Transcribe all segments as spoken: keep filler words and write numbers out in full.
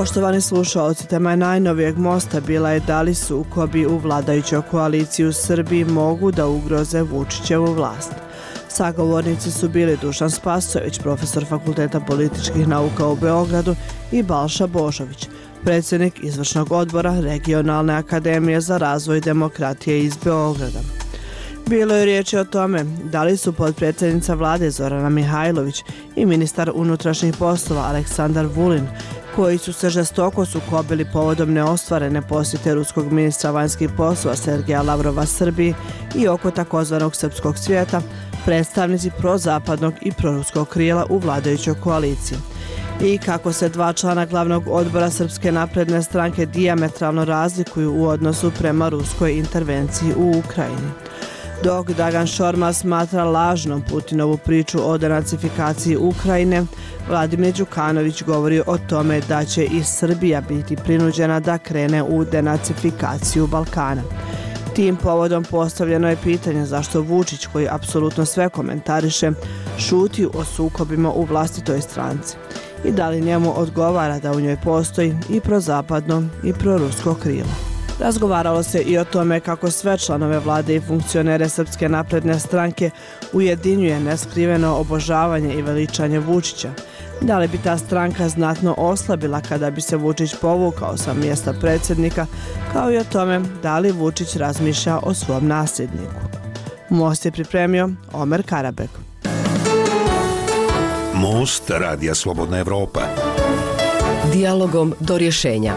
Poštovani slušalci, tema najnovijeg mosta bila je da li sukobi u vladajućoj koaliciji u Srbiji mogu da ugroze Vučićevu vlast. Sagovornici su bili Dušan Spasojević, profesor Fakulteta političkih nauka u Beogradu, i Balša Božović, predsjednik izvršnog odbora Regionalne akademije za razvoj demokratije iz Beograda. Bilo je riječi o tome da li su potpredsjednica vlade Zorana Mihajlović i ministar unutrašnjih poslova Aleksandar Vulin, koji su se žestoko sukobili povodom neostvarene posjete ruskog ministra vanjskih poslova Sergeja Lavrova Srbiji i oko takozvanog srpskog svijeta, predstavnici prozapadnog i proruskog krila u vladajućoj koaliciji. I kako se dva člana glavnog odbora Srpske napredne stranke dijametralno razlikuju u odnosu prema ruskoj intervenciji u Ukrajini. Dok Dragan Šormar smatra lažnom Putinovu priču o denacifikaciji Ukrajine, Vladimir Đukanović govori o tome da će i Srbija biti prinuđena da krene u denacifikaciju Balkana. Tim povodom postavljeno je pitanje zašto Vučić, koji apsolutno sve komentariše, šuti o sukobima u vlastitoj stranci i da li njemu odgovara da u njoj postoji i prozapadno i prorusko krilo. Razgovaralo se i o tome kako sve članove vlade i funkcionere Srpske napredne stranke ujedinjuje neskriveno obožavanje i veličanje Vučića. Da li bi ta stranka znatno oslabila kada bi se Vučić povukao sa mjesta predsjednika, kao i o tome da li Vučić razmišlja o svom nasljedniku. Most je pripremio Omer Karabek. Most Radija Slobodna Evropa. Dijalogom do rješenja.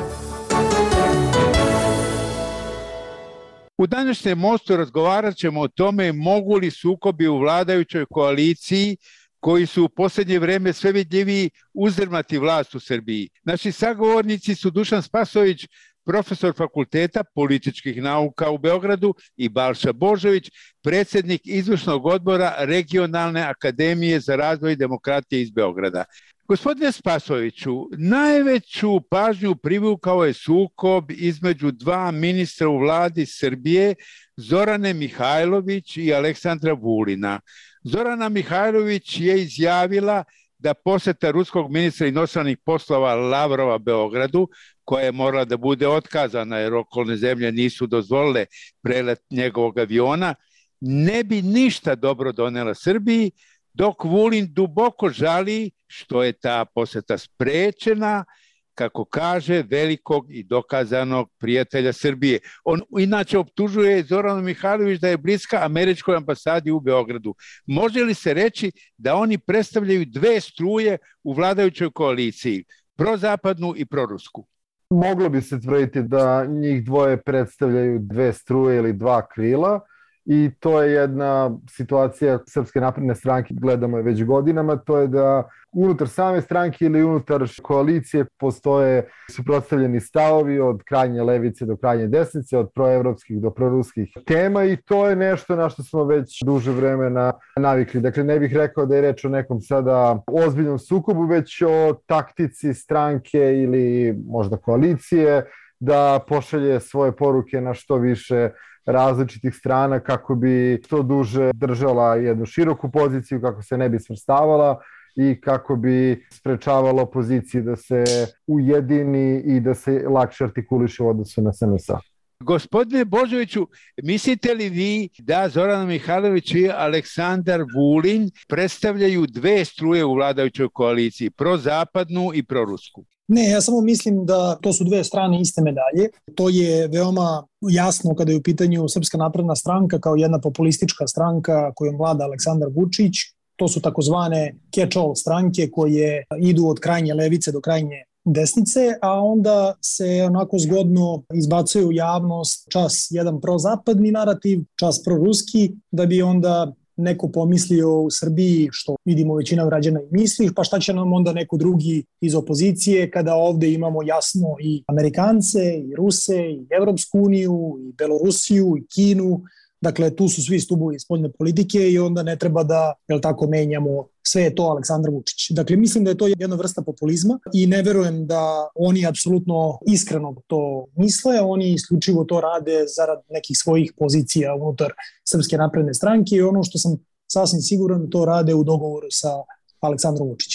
U današnjem mostu razgovarat ćemo o tome mogu li sukobi u vladajućoj koaliciji, koji su u posljednje vrijeme sve vidljiviji, uzdrmati vlast u Srbiji. Naši sagovornici su Dušan Spasojević, profesor Fakulteta političkih nauka u Beogradu, i Balša Božović, predsjednik izvršnog odbora Regionalne akademije za razvoj demokratije iz Beograda. Gospodine Spasojeviću, najveću pažnju privukao je sukob između dva ministra u vladi Srbije, Zorane Mihajlović i Aleksandra Vulina. Zorana Mihajlović je izjavila da posjeta ruskog ministra inostranih poslova Lavrova Beogradu, koja je morala da bude otkazana jer okolne zemlje nisu dozvolile prelet njegovog aviona, ne bi ništa dobro donela Srbiji, dok Vulin duboko žali što je ta posjeta sprečena, kako kaže, velikog i dokazanog prijatelja Srbije. On inače optužuje Zoranu Mihajlović da je bliska američkoj ambasadi u Beogradu. Može li se reći da oni predstavljaju dve struje u vladajućoj koaliciji, prozapadnu i prorusku? Moglo bi se tvrditi da njih dvoje predstavljaju dve struje ili dva krila. I to je jedna situacija Srpske napredne stranke, gledamo je već godinama, to je da unutar same stranke ili unutar koalicije postoje suprotstavljeni stavovi od krajnje levice do krajnje desnice, od proevropskih do proruskih tema, i to je nešto na što smo već duže vremena navikli. Dakle, ne bih rekao da je reč o nekom sada ozbiljnom sukobu, već o taktici stranke ili možda koalicije da pošalje svoje poruke na što više različitih strana kako bi što duže držala jednu široku poziciju, kako se ne bi svrstavala i kako bi sprečavalo opoziciji da se ujedini i da se lakše artikuliše u odnosu na S N S A. Gospodine Božoviću, mislite li vi da Zorana Mihajlović i Aleksandar Vulin predstavljaju dve struje u vladajućoj koaliciji, prozapadnu i prorusku? Ne, ja samo mislim da to su dve strane iste medalje. To je veoma jasno kada je u pitanju Srpska napredna stranka kao jedna populistička stranka kojom vlada Aleksandar Vučić. To su takozvane catch-all stranke koje idu od krajnje levice do krajnje desnice, a onda se onako zgodno izbacuje u javnost čas jedan prozapadni narativ, čas proruski, da bi onda neko pomislio u Srbiji, što vidimo većina građana i misli, pa šta će nam onda neko drugi iz opozicije kada ovde imamo jasno i Amerikance, i Ruse, i Evropsku uniju, i Belorusiju, i Kinu. Dakle, tu su svi stubovi spoljne politike i onda ne treba da, jel tako, menjamo sve je to Aleksandar Vučić. Dakle, mislim da je to jedna vrsta populizma i ne verujem da oni apsolutno iskreno to misle, oni isključivo to rade zarad nekih svojih pozicija unutar Srpske napredne stranke i ono što sam sasvim siguran to rade u dogovoru sa Aleksandrom Vučićem.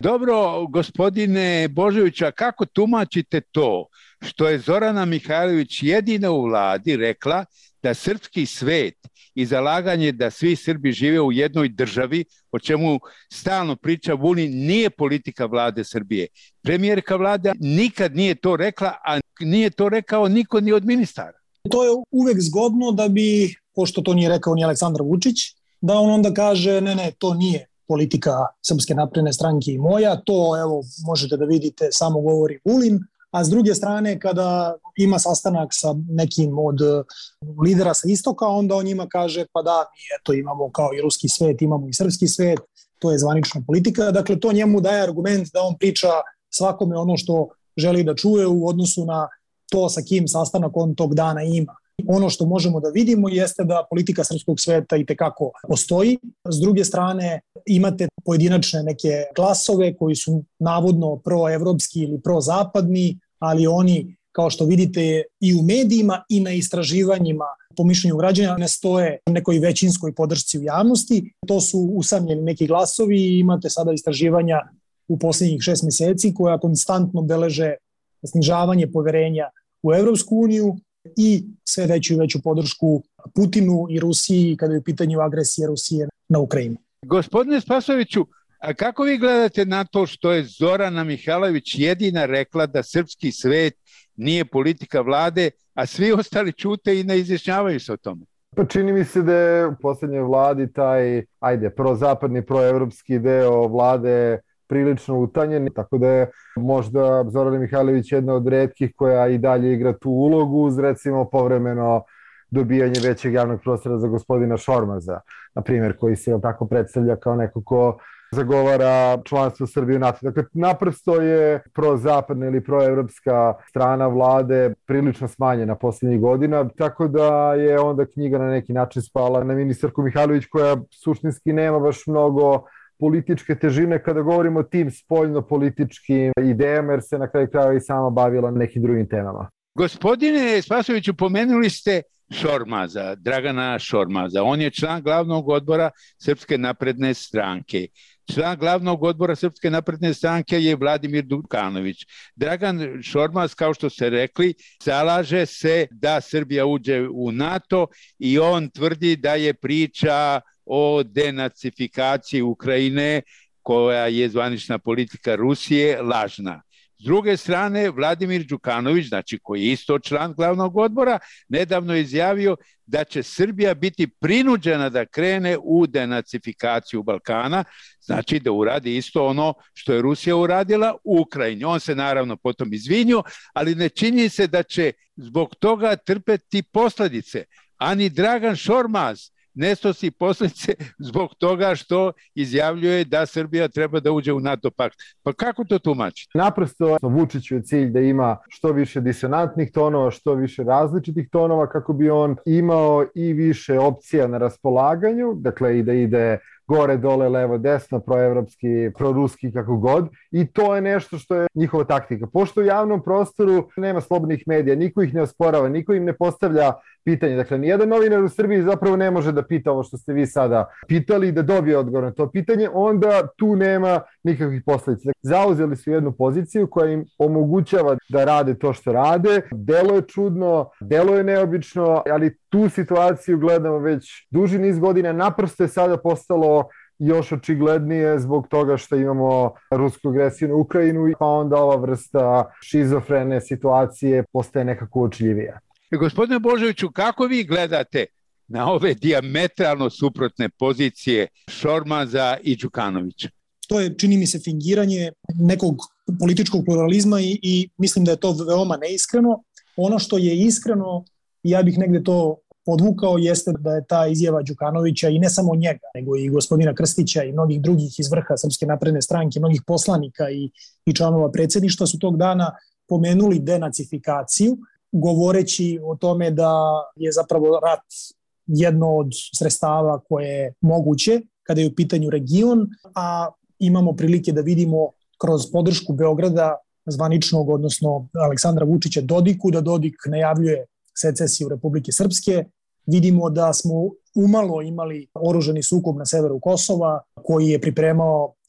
Dobro, gospodine Božovića, kako tumačite to što je Zorana Mihajlović jedina u vladi rekla da srpski svet i zalaganje da svi Srbi žive u jednoj državi, o čemu stalno priča Vulin, nije politika vlade Srbije. Premijerka vlade nikad nije to rekla, a nije to rekao niko ni od ministara. To je uvek zgodno da bi, pošto to nije rekao ni Aleksandar Vučić, da on onda kaže ne, ne, to nije politika Srpske napredne stranke i moja, to evo možete da vidite, samo govori Vulin, a s druge strane kada ima sastanak sa nekim od lidera sa istoka, onda on njima kaže pa da, mi eto imamo kao i ruski svet, imamo i srpski svet, to je zvanična politika, dakle to njemu daje argument da on priča svakome ono što želi da čuje u odnosu na to sa kim sastanak on tog dana ima. Ono što možemo da vidimo jeste da politika srpskog sveta i tekako postoji. S druge strane imate pojedinačne neke glasove koji su navodno proevropski ili prozapadni, ali oni, kao što vidite, i u medijima i na istraživanjima po mišljenju građana ne stoje nekoj većinskoj podršci u javnosti. To su usamljeni neki glasovi i imate sada istraživanja u posljednjih šest meseci koja konstantno beleže snižavanje poverenja u Evropsku uniju i sve veću i veću podršku Putinu i Rusiji kada je u pitanju agresije Rusije na Ukrajinu. Gospodine Spasojeviću, a kako vi gledate na to što je Zorana Mihajlović jedina rekla da srpski svet nije politika vlade, a svi ostali ćute i ne izjašnjavaju se o tome? Pa čini mi se da je u posljednjoj vladi taj, ajde, prozapadni, proevropski deo vlade prilično utanjen, tako da je možda Zorana Mihajlović jedna od retkih koja i dalje igra tu ulogu uz recimo povremeno dobijanje većeg javnog prostora za gospodina Šormaza, na primjer, koji se tako predstavlja kao neko ko zagovara članstvo Srbije u NATO. Dakle, naprosto je prozapadna ili proevropska strana vlade prilično smanjena posljednjih godina, tako da je onda knjiga na neki način spala na ministarku Mihajlović koja suštinski nema baš mnogo političke težine kada govorimo o tim spoljno-političkim idejama, jer se na kraju krajeva i sama bavila nekim drugim temama. Gospodine Spasojeviću, pomenuli ste Šormaza, Dragana Šormaza. On je član glavnog odbora Srpske napredne stranke. Član glavnog odbora Srpske napredne stranke je Vladimir Đukanović. Dragan Šormaz, kao što ste rekli, zalaže se da Srbija uđe u NATO i on tvrdi da je priča o denacifikaciji Ukrajine, koja je zvanična politika Rusije, lažna. S druge strane, Vladimir Đukanović, znači koji je isto član glavnog odbora, nedavno je izjavio da će Srbija biti prinuđena da krene u denacifikaciju Balkana, znači da uradi isto ono što je Rusija uradila u Ukrajini. On se naravno potom izvinio, ali ne čini se da će zbog toga trpeti posljedice. Ani Dragan Šormaz ne snosi posljedice zbog toga što izjavljuje da Srbija treba da uđe u NATO pakt. Pa kako to tumačiti? Naprosto Vučiću je cilj da ima što više disonantnih tonova, što više različitih tonova kako bi on imao i više opcija na raspolaganju, dakle i da ide gore, dole, levo, desno, proevropski, proruski, kako god. I to je nešto što je njihova taktika. Pošto u javnom prostoru nema slobodnih medija, niko ih ne osporava, niko im ne postavlja pitanje. Dakle, nijedan novinar u Srbiji zapravo ne može da pita ovo što ste vi sada pitali i da dobije odgovor na to pitanje, onda tu nema nikakvih posledica. Zauzeli su jednu poziciju koja im omogućava da rade to što rade. Delo je čudno, delo je neobično, ali tu situaciju gledamo već duži niz godina. Naprosto je sada postalo još očiglednije zbog toga što imamo rusku agresiju na Ukrajinu, pa onda ova vrsta šizofrene situacije postaje nekako uočljivija. Gospodine Božoviću, kako vi gledate na ove dijametralno suprotne pozicije Šormaza i Đukanovića? To je, čini mi se, fingiranje nekog političkog pluralizma i, i mislim da je to veoma neiskreno. Ono što je iskreno, ja bih negde to podvukao, jeste da je ta izjava Đukanovića i ne samo njega, nego i gospodina Krstića i mnogih drugih iz vrha Srpske napredne stranke, mnogih poslanika i, i članova predsjedništva su tog dana pomenuli denacifikaciju, govoreći o tome da je zapravo rat jedno od sredstava koje je moguće kada je u pitanju region, a imamo prilike da vidimo kroz podršku Beograda zvaničnog, odnosno Aleksandra Vučića Dodiku, da Dodik najavljuje secesiju Republike Srpske. Vidimo da smo umalo imali oružani sukob na severu Kosova koji je pripremao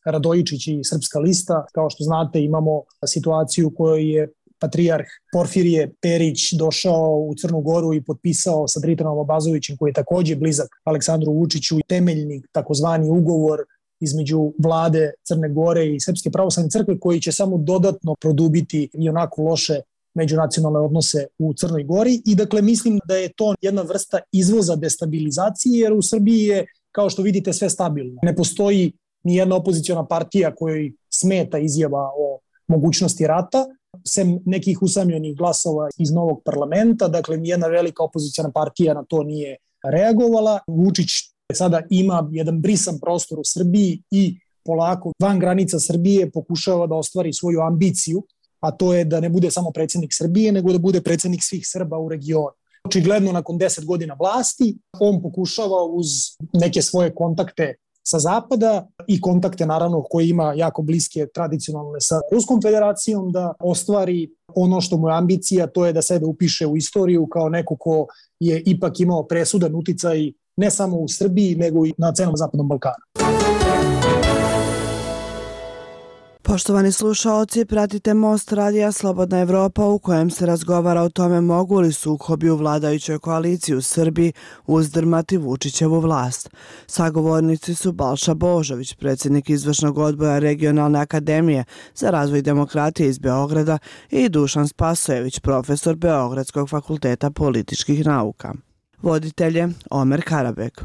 Radojičić i Srpska lista. Kao što znate, imamo situaciju u kojoj je patrijarh Porfirije Perić došao u Crnu Goru i potpisao sa Dritanom Abazovićem, koji je takođe blizak Aleksandru Vučiću, temeljni takozvani ugovor između vlade Crne Gore i Srpske pravoslavne crkve, koji će samo dodatno produbiti i onako loše međunacionalne odnose u Crnoj Gori. I dakle mislim da je to jedna vrsta izvoza destabilizacije, jer u Srbiji je, kao što vidite, sve stabilno. Ne postoji ni jedna opoziciona partija kojoj smeta izjava o mogućnosti rata, sem nekih usamljenih glasova iz novog parlamenta. Dakle, nijedna velika opoziciona partija na to nije reagovala. Vučić sada ima jedan brisan prostor u Srbiji i polako van granica Srbije pokušava da ostvari svoju ambiciju, a to je da ne bude samo predsjednik Srbije, nego da bude predsjednik svih Srba u regionu. Očigledno, nakon deset godina vlasti, on pokušava uz neke svoje kontakte sa zapada i kontakte, naravno, koje ima jako bliske tradicionalne sa Ruskom federacijom, da ostvari ono što mu je ambicija, to je da sebe upiše u istoriju kao neko ko je ipak imao presudan uticaj ne samo u Srbiji, nego i na celom Zapadnom Balkanu. Poštovani slušaoci, pratite Most radija Slobodna Evropa, u kojem se razgovara o tome mogu li sukobi u vladajućoj koaliciji u Srbiji uzdrmati Vučićevu vlast. Sagovornici su Balša Božović, predsjednik izvršnog odbora Regionalne akademije za razvoj demokratije iz Beograda, i Dušan Spasojević, profesor Beogradskog fakulteta političkih nauka. Voditelj je Omer Karabek.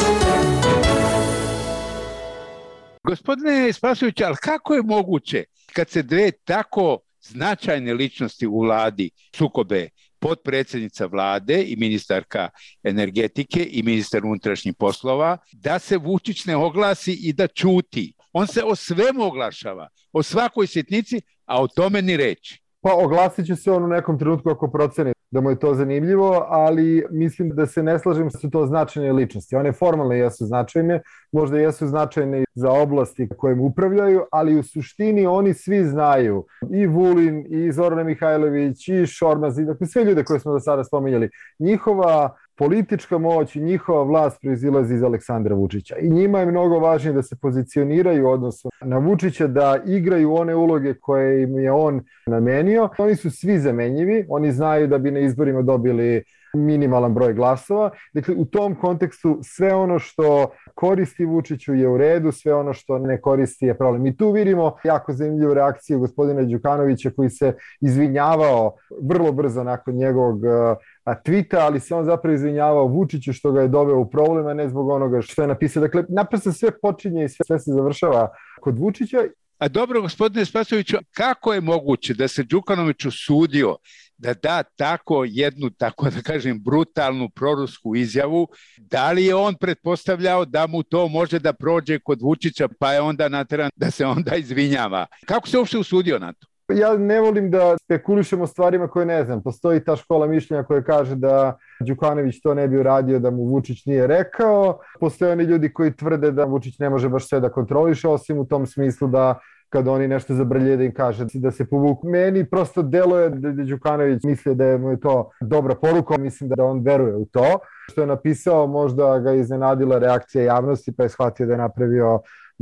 Gospodine Spasojević, ali kako je moguće kad se dve tako značajne ličnosti u vladi sukobe, potpredsjednica vlade i ministarka energetike i ministar unutrašnjih poslova, da se Vučić ne oglasi i da ćuti? On se o svemu oglašava, o svakoj sitnici, a o tome ni reći. Pa oglasit će se on u nekom trenutku ako proceni da mu je to zanimljivo, ali mislim da se ne slažem da su to značajne ličnosti. One formalno jesu značajne, možda jesu značajne za oblasti kojim upravljaju, ali u suštini oni svi znaju, i Vulin, i Zorana Mihajlović, i Šormaz, i dakle sve ljude koje smo do sada spominjali. Njihova politička moć i njihova vlast proizilazi iz Aleksandra Vučića. I njima je mnogo važnije da se pozicioniraju u odnosu na Vučića, da igraju one uloge koje im je on namenio. Oni su svi zamenjivi, oni znaju da bi na izborima dobili minimalan broj glasova. Dakle, u tom kontekstu sve ono što koristi Vučiću je u redu, sve ono što ne koristi je problem. I tu vidimo jako zanimljivu reakciju gospodina Đukanovića, koji se izvinjavao vrlo brzo nakon njegovog tvita, ali se on zapravo izvinjavao Vučiću što ga je doveo u problem, a ne zbog onoga što je napisao. Dakle, naprosto sve počinje i sve, sve se završava kod Vučića. A dobro, gospodine Spasojeviću, kako je moguće da se Đukanović usudio da da tako jednu, tako da kažem, brutalnu prorusku izjavu? Da li je on pretpostavljao da mu to može da prođe kod Vučića, pa je onda nateran da se onda izvinjava? Kako se uopšte usudio na to? Ja ne volim da spekulišemo stvarima koje ne znam. Postoji ta škola mišljenja koja kaže da Đukanović to ne bi uradio da mu Vučić nije rekao. Postoje oni ljudi koji tvrde da Vučić ne može baš sve da kontroliše, osim u tom smislu da kada oni nešto zabrlje da im kaže da se povuku. Meni prosto deluje da Đukanović misli da je mu je to dobra poruka, mislim da on veruje u to. Što je napisao, možda ga iznenadila reakcija javnosti, pa je shvatio da je napravio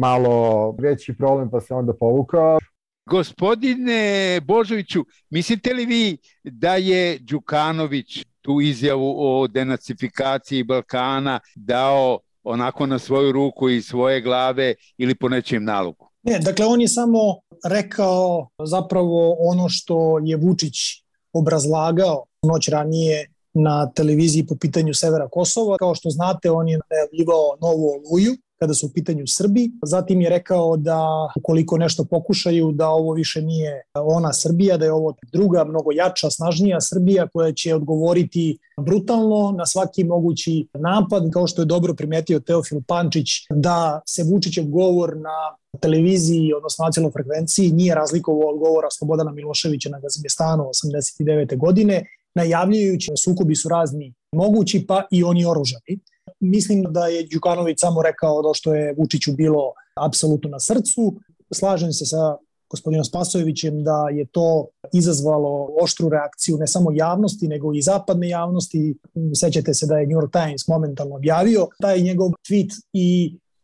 malo veći problem, pa se onda povukao. Gospodine Božoviću, mislite li vi da je Đukanović tu izjavu o denacifikaciji Balkana dao onako na svoju ruku i svoje glave ili po nečijem nalogu? Ne, dakle on je samo rekao zapravo ono što je Vučić obrazlagao noć ranije na televiziji po pitanju severa Kosova. Kao što znate, on je najavljivao novu oluju kada su u pitanju Srbi. Zatim je rekao da ukoliko nešto pokušaju, da ovo više nije ona Srbija, da je ovo druga, mnogo jača, snažnija Srbija koja će odgovoriti brutalno na svaki mogući napad. Kao što je dobro primetio Teofil Pančić, da se Vučićev govor na televiziji, odnosno nacionalnoj frekvenciji, nije razlikovao od govora Slobodana Miloševića na Gazimestanu osamdeset devete godine, najavljujući da sukobi su razni mogući, pa i oni oružani. Mislim da je Đukanović samo rekao ono što je Vučiću bilo apsolutno na srcu. Slažem se sa gospodinom Spasojevićem da je to izazvalo oštru reakciju ne samo javnosti, nego i zapadne javnosti. Sećate se da je New York Times momentalno objavio taj njegov tweet i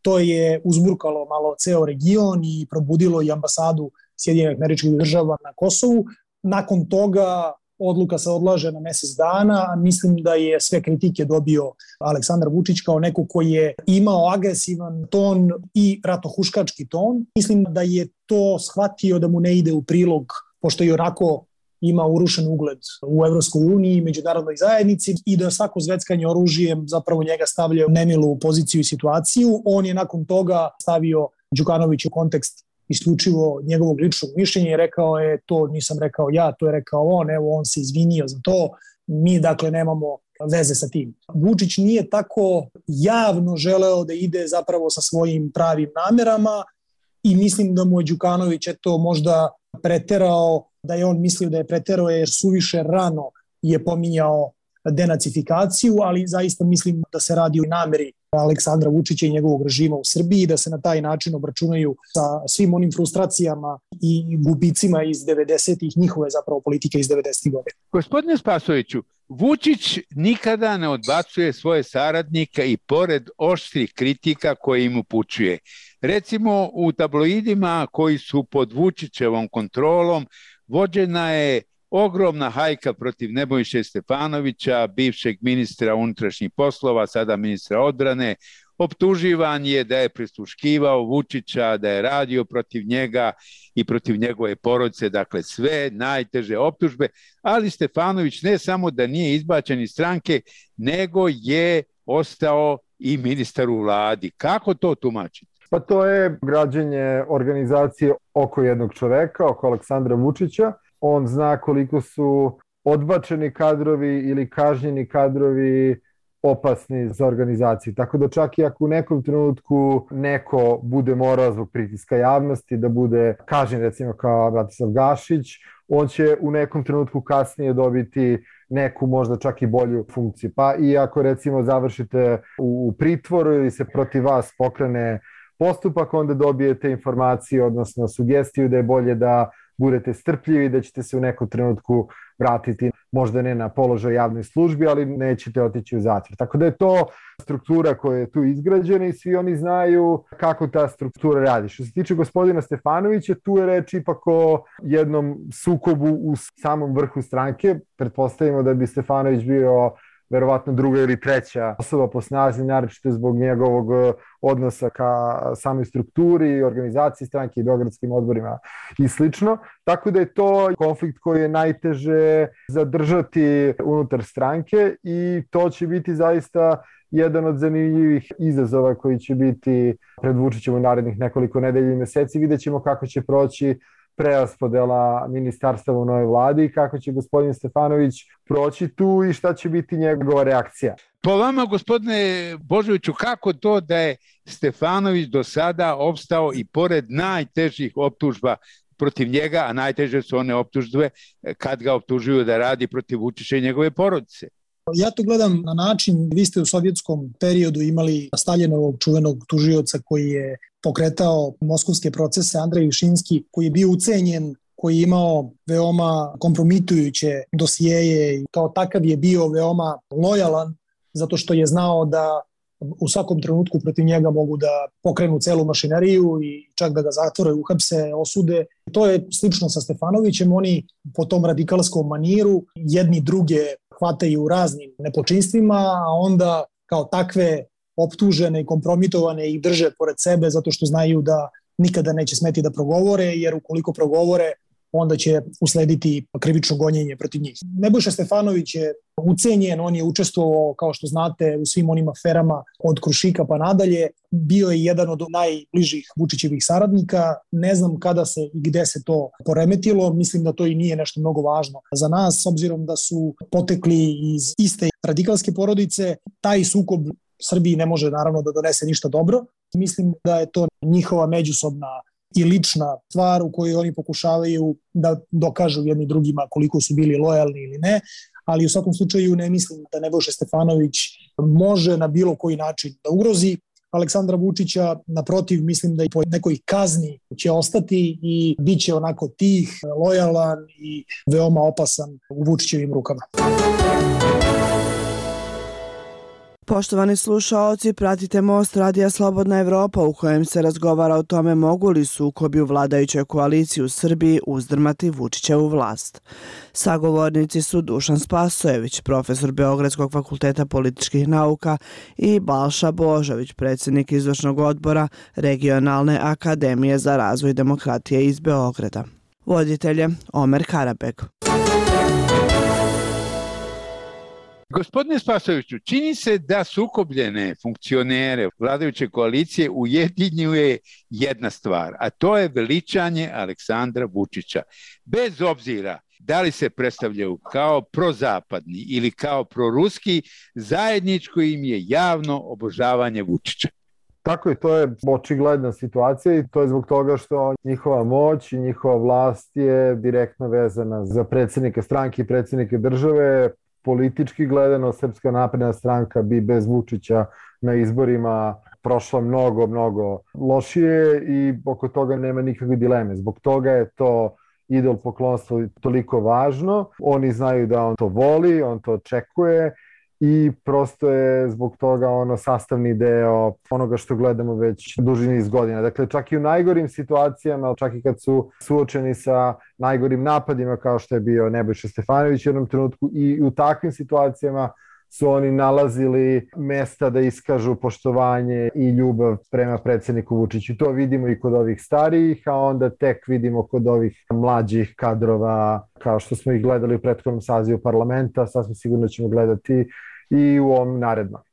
To je uzburkalo malo ceo region i probudilo i ambasadu Sjedinjenih Američkih Država na Kosovu. Nakon toga odluka se odlaže na mesec dana, a mislim da je sve kritike dobio Aleksandar Vučić kao neko koji je imao agresivan ton i ratohuškački ton. Mislim da je to shvatio da mu ne ide u prilog, pošto je onako ima urušen ugled u Evropskoj uniji i međunarodnoj zajednici i da svako zveckanje oružjem zapravo njega stavlja u nemilu poziciju i situaciju. On je nakon toga stavio Đukanović u kontekst isključivo njegovog ličnog mišljenja i rekao je to nisam rekao ja, to je rekao on, evo on se izvinio za to, mi dakle nemamo veze sa tim. Vučić nije tako javno želeo da ide zapravo sa svojim pravim namerama i mislim da mu je Đukanović eto možda preterao, da je on mislio da je preterao jer suviše rano je pominjao denacifikaciju, ali zaista mislim da se radi o nameri Aleksandra Vučića i njegovog režima u Srbiji, da se na taj način obračunaju sa svim onim frustracijama i gubicima iz devedesetih, njihove zapravo politike iz devedesetih godina. Gospodine Spasoviću, Vučić nikada ne odbacuje svoje saradnika i pored oštrih kritika koje im upućuje. Recimo u tabloidima koji su pod Vučićevom kontrolom vođena je ogromna hajka protiv Nebojše Stefanovića, bivšeg ministra unutrašnjih poslova, sada ministra odbrane. Optuživan je da je prisluškivao Vučića, da je radio protiv njega i protiv njegove porodice, dakle sve najteže optužbe, ali Stefanović ne samo da nije izbačen iz stranke, nego je ostao i ministar u vladi. Kako to tumačite? Pa to je građenje organizacije oko jednog čoveka, oko Aleksandra Vučića. On zna koliko su odbačeni kadrovi ili kažnjeni kadrovi opasni za organizaciju. Tako da čak i ako u nekom trenutku neko bude morao zbog pritiska javnosti da bude kažnjen, recimo kao Bratislav Gašić, on će u nekom trenutku kasnije dobiti neku možda čak i bolju funkciju. Pa i ako recimo završite u pritvoru ili se protiv vas pokrene postupak, onda dobijete informaciju, odnosno sugestiju da je bolje da budete strpljivi, da ćete se u nekom trenutku vratiti, možda ne na položaj javnoj službi, ali nećete otići u zatvor. Tako da je to struktura koja je tu izgrađena i svi oni znaju kako ta struktura radi. Što se tiče gospodina Stefanovića, tu je reč ipak o jednom sukobu u samom vrhu stranke. Pretpostavimo da bi Stefanović bio verovatno druga ili treća osoba po snazi, naročito zbog njegovog odnosa ka samoj strukturi i organizaciji stranke i beogradskim odborima i slično. Tako da je to konflikt koji je najteže zadržati unutar stranke i to će biti zaista jedan od zanimljivih izazova koji će biti pred Vučićem u narednih nekoliko nedelja i meseci. Vidjet ćemo kako će proći preraspodela ministarstava u novoj vladi i kako će gospodin Stefanović proći tu i šta će biti njegova reakcija. Po vama, gospodine Božoviću, kako to da je Stefanović do sada opstao i pored najtežih optužba protiv njega, a najteže su one optužbe kad ga optužuju da radi protiv Vučića i njegove porodice? Ja to gledam na način, vi ste u sovjetskom periodu imali Staljinovog čuvenog tužioca koji je pokretao moskovske procese, Andrej Višinski, koji je bio ucenjen, koji je imao veoma kompromitujuće dosijeje i kao takav je bio veoma lojalan zato što je znao da u svakom trenutku protiv njega mogu da pokrenu celu mašineriju i čak da ga zatvore, uhapse, osude. To je slično sa Stefanovićem, oni po tom radikalskom maniru jedni druge hvataju u raznim nepočinstvima, a onda kao takve optužene i kompromitovane ih drže pored sebe zato što znaju da nikada neće smeti da progovore, jer ukoliko progovore, onda će uslediti krivično gonjenje protiv njih. Nebojša Stefanović je ucenjen, on je učestvovao, kao što znate, u svim onim aferama od Krušika pa nadalje. Bio je jedan od najbližih Vučićevih saradnika. Ne znam kada se i gde se to poremetilo. Mislim da to i nije nešto mnogo važno za nas, s obzirom da su potekli iz iste radikalske porodice. Taj sukob Srbiji ne može naravno da donese ništa dobro. Mislim da je to njihova međusobna i lična stvar u kojoj oni pokušavaju da dokažu jedni drugima koliko su bili lojalni ili ne, ali u svakom slučaju ne mislim da Nebojša Stefanović može na bilo koji način da ugrozi Aleksandra Vučića. Naprotiv, mislim da i po nekoj kazni će ostati i bit će onako tih, lojalan i veoma opasan u Vučićevim rukama. Poštovani slušaoci, pratite Most Radija Slobodna Evropa u kojem se razgovara o tome mogu li sukobi u vladajućoj koaliciji u Srbiji uzdrmati Vučićevu vlast. Sagovornici su Dušan Spasojević, profesor Beogradskog fakulteta političkih nauka, i Balša Božović, predsjednik izvršnog odbora Regionalne akademije za razvoj demokratije iz Beograda. Voditelj je Omer Karabeg. Gospodine Spasojeviću, čini se da sukobljene funkcionere vladajuće koalicije ujedinjuje jedna stvar, a to je veličanje Aleksandra Vučića. Bez obzira da li se predstavljaju kao prozapadni ili kao proruski, zajedničko im je javno obožavanje Vučića. Tako je, to je očigledna situacija i to je zbog toga što njihova moć i njihova vlast je direktno vezana za predsjednike stranke i predsjednike države. Politički gledano, Srpska napredna stranka bi bez Vučića na izborima prošla mnogo, mnogo lošije i oko toga nema nikakve dileme. Zbog toga je to idol poklonstvo toliko važno. Oni znaju da on to voli, on to očekuje i prosto je zbog toga ono sastavni deo onoga što gledamo već duži niz godina. Dakle, čak i u najgorim situacijama, čak i kad su suočeni sa najgorim napadima kao što je bio Nebojša Stefanović u jednom trenutku, i u takvim situacijama su oni nalazili mesta da iskažu poštovanje i ljubav prema predsjedniku Vučiću. To vidimo i kod ovih starijih, a onda tek vidimo kod ovih mlađih kadrova, kao što smo ih gledali u prethodnom sazivu parlamenta, sasvim sigurno ćemo gledati i u ovom narednom.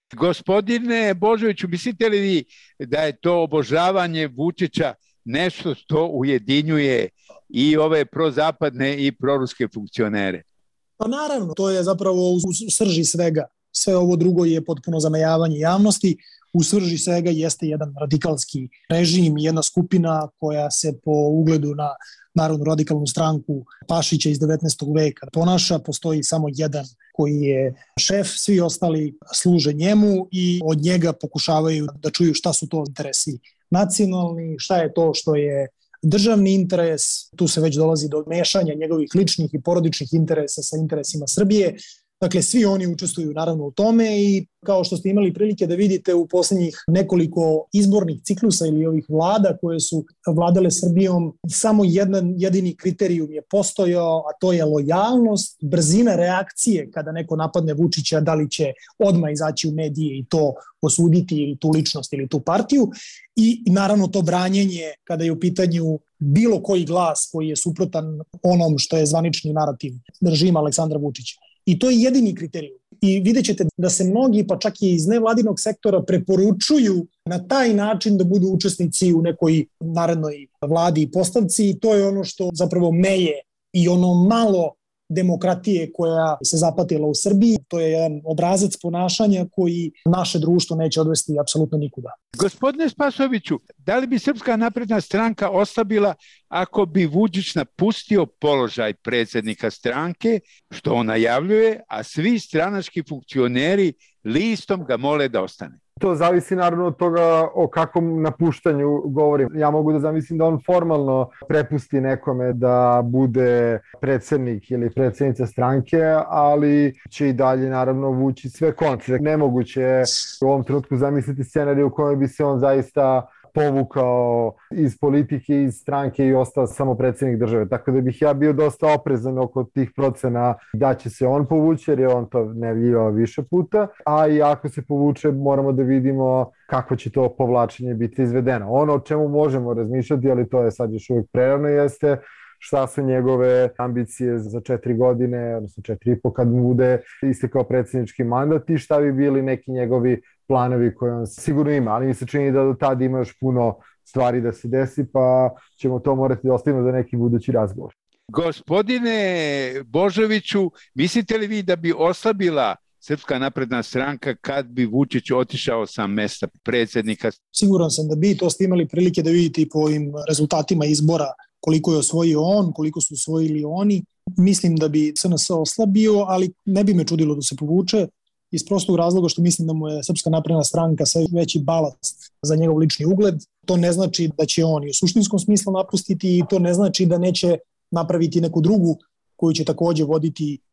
Gospodine Božoviću, mislite li vi da je to obožavanje Vučića nešto što ujedinjuje i ove prozapadne i proruske funkcionere? Pa naravno, to je zapravo u srži svega. Sve ovo drugo je potpuno zamajavanje javnosti. U srži svega jeste jedan radikalski režim, jedna skupina koja se po ugledu na Narodnu radikalnu stranku Pašića iz devetnaestog veka ponaša. Postoji samo jedan koji je šef, svi ostali služe njemu i od njega pokušavaju da čuju šta su to interesi nacionalni, šta je to što je državni interes. Tu se već dolazi do mešanja njegovih ličnih i porodičnih interesa sa interesima Srbije. Dakle, svi oni učestvuju naravno u tome i kao što ste imali prilike da vidite u posljednjih nekoliko izbornih ciklusa ili ovih vlada koje su vladale Srbijom, samo jedan jedini kriterijum je postojao, a to je lojalnost, brzina reakcije kada neko napadne Vučića, da li će odmah izaći u medije i to osuditi ili tu ličnost ili tu partiju, i naravno to branjenje kada je u pitanju bilo koji glas koji je suprotan onom što je zvanični narativ režima Aleksandra Vučića. I to je jedini kriterijum. I vidjet ćete da se mnogi, pa čak i iz nevladinog sektora, preporučuju na taj način da budu učesnici u nekoj narednoj vladi i postavci, i to je ono što zapravo meje i ono malo demokratije koja se zapatila u Srbiji. To je jedan obrazac ponašanja koji naše društvo neće odvesti apsolutno nikuda. Gospodine Spasojeviću, da li bi Srpska napredna stranka oslabila ako bi Vučić napustio položaj predsjednika stranke, što on najavljuje, a svi stranački funkcioneri listom ga mole da ostane? To zavisi naravno od toga o kakvom napuštanju govorim. Ja mogu da zamislim da on formalno prepusti nekome da bude predsjednik ili predsjednica stranke, ali će i dalje naravno vući sve konce. Nemoguće je u ovom trenutku zamisliti scenarij u kojem bi se on zaista povukao iz politike, iz stranke i ostao samo predsjednik države. Tako da bih ja bio dosta oprezan oko tih procena da će se on povući, jer je on to najavljivao više puta, a i ako se povuče moramo da vidimo kako će to povlačenje biti izvedeno. Ono o čemu možemo razmišljati, ali to je sad još uvijek prerano, jeste šta su njegove ambicije za četiri godine, odnosno četiri i po kad mu bude istekao predsjednički mandat i šta bi bili neki njegovi planovi koje on sigurno ima, ali mi se čini da do tada ima još puno stvari da se desi, pa ćemo to morati da ostavimo za neki budući razgovor. Gospodine Božoviću, mislite li vi da bi oslabila Srpska napredna stranka kad bi Vučić otišao sa mesta predsjednika? Siguran sam da bi, to ste imali prilike da vidite i po ovim rezultatima izbora, koliko je osvojio on, koliko su osvojili oni. Mislim da bi S N S oslabio, ali ne bi me čudilo da se povuče, iz prostog razloga što mislim da mu je Srpska napredna stranka sve veći balast za njegov lični ugled. To ne znači da će on i u suštinskom smislu napustiti i to ne znači da neće napraviti neku drugu koju će također voditi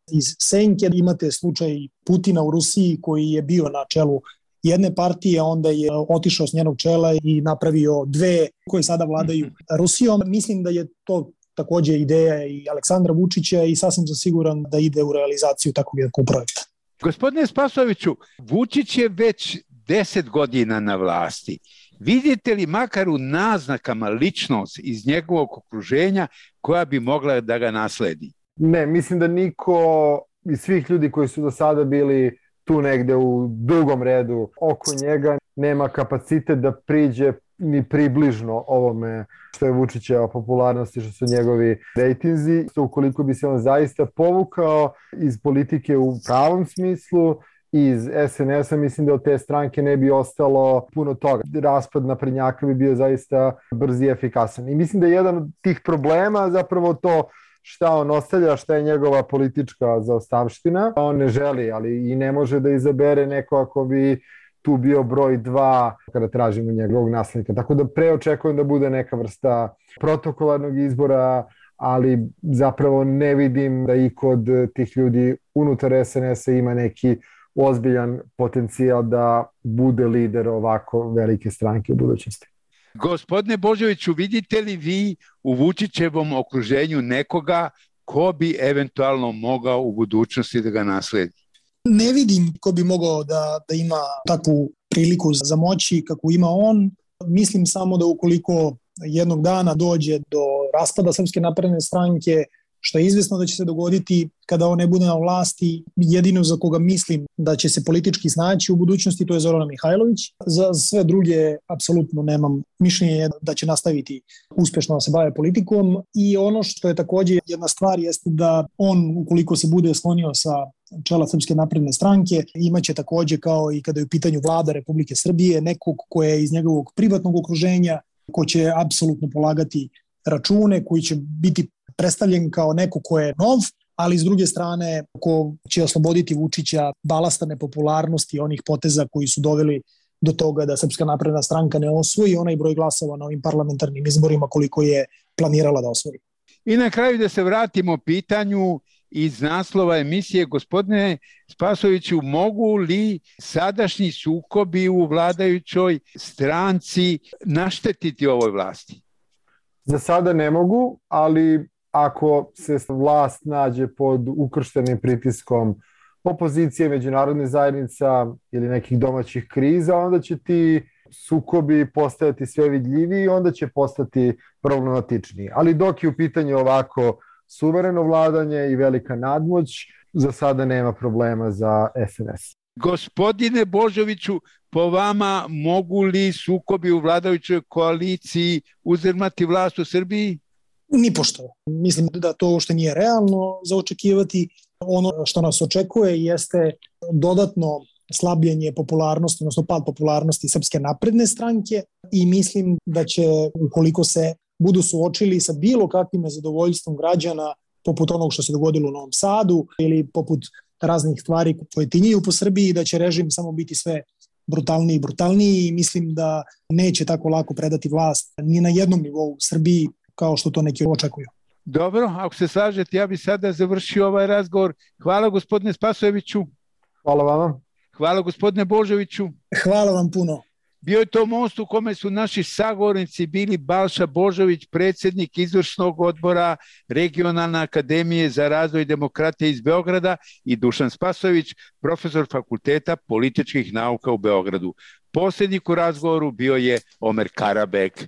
iz senke. Imate slučaj Putina u Rusiji koji je bio na čelu jedne partije, onda je otišao s njenog čela i napravio dve koje sada vladaju Rusijom. Mislim da je to takođe ideja i Aleksandra Vučića i sasvim sam siguran da ide u realizaciju takvog jednog projekta. Gospodine Spasojeviću, Vučić je već deset godina na vlasti. Vidite li makar u naznakama ličnost iz njegovog okruženja koja bi mogla da ga nasledi? Ne, mislim da niko iz svih ljudi koji su do sada bili tu negde u drugom redu oko njega nema kapacitet da priđe ni približno ovome što je Vučićeva popularnost i što su njegovi rejtinzi. Ukoliko bi se on zaista povukao iz politike u pravom smislu, iz es en es a, mislim da od te stranke ne bi ostalo puno toga. Raspad naprednjaka bi bio zaista brz i efikasan. I mislim da je jedan od tih problema zapravo to šta on ostavlja, šta je njegova politička zaostavština. On ne želi, ali i ne može da izabere neko ako bi tu bio broj dva kada tražimo njegovog naslednika. Tako da preočekujem da bude neka vrsta protokolarnog izbora, ali zapravo ne vidim da i kod tih ljudi unutar es en es a ima neki ozbiljan potencijal da bude lider ovako velike stranke u budućnosti. Gospodine Božoviću, vidite li vi u Vučićevom okruženju nekoga ko bi eventualno mogao u budućnosti da ga nasledi? Ne vidim ko bi mogao da, da ima takvu priliku za moći kako ima on. Mislim samo da ukoliko jednog dana dođe do raspada Srpske napredne stranke, što je izvesno da će se dogoditi kada on ne bude na vlasti, jedino za koga mislim da će se politički snaći u budućnosti, to je Zorana Mihajlović. Za sve druge apsolutno nemam mišljenje da će nastaviti uspešno da se bave politikom. I ono što je takođe jedna stvar jeste da on, ukoliko se bude sklonio sa čela Srpske napredne stranke, imaće takođe kao i kada je u pitanju vlada Republike Srbije nekog ko je iz njegovog privatnog okruženja, ko će apsolutno polagati račune, koji će biti predstavljen kao neko ko je nov, ali s druge strane ko će osloboditi Vučića balasta nepopularnosti onih poteza koji su doveli do toga da Srpska napredna stranka ne osvoji onaj broj glasova na ovim parlamentarnim izborima koliko je planirala da osvoji. I na kraju da se vratimo pitanju iz naslova emisije. Gospodine Spasojeviću, mogu li sadašnji sukobi u vladajućoj stranci naštetiti ovoj vlasti? Za sada ne mogu, ali ako se vlast nađe pod ukrštenim pritiskom opozicije, međunarodne zajednica ili nekih domaćih kriza, onda će ti sukobi postajati sve vidljiviji i onda će postati problematičniji. Ali dok je u pitanju ovako suvereno vladanje i velika nadmoć, za sada nema problema za es en es. Gospodine Božoviću, po vama mogu li sukobi u vladajućoj koaliciji uzdrmati vlast u Srbiji? Nipošto. Mislim da to uopšte nije realno za očekivati. Ono što nas očekuje jeste dodatno slabljenje popularnosti, odnosno pad popularnosti Srpske napredne stranke i mislim da će, ukoliko se budu suočili sa bilo kakvim nezadovoljstvom građana, poput onog što se dogodilo u Novom Sadu ili poput raznih stvari koje tinjaju po Srbiji, da će režim samo biti sve brutalniji i brutalniji i mislim da neće tako lako predati vlast ni na jednom nivou u Srbiji kao što to neki očekuju. Dobro, ako se slažete, ja bih sada završio ovaj razgovor. Hvala gospodine Spasojeviću. Hvala vama. Hvala gospodine Božoviću. Hvala vam puno. Bio je to most u kome su naši sagovornici bili Balša Božović, predsjednik izvršnog odbora Regionalne akademije za razvoj demokratije iz Beograda i Dušan Spasojević, profesor Fakulteta političkih nauka u Beogradu. Posljednik u razgovoru bio je Omer Karabek.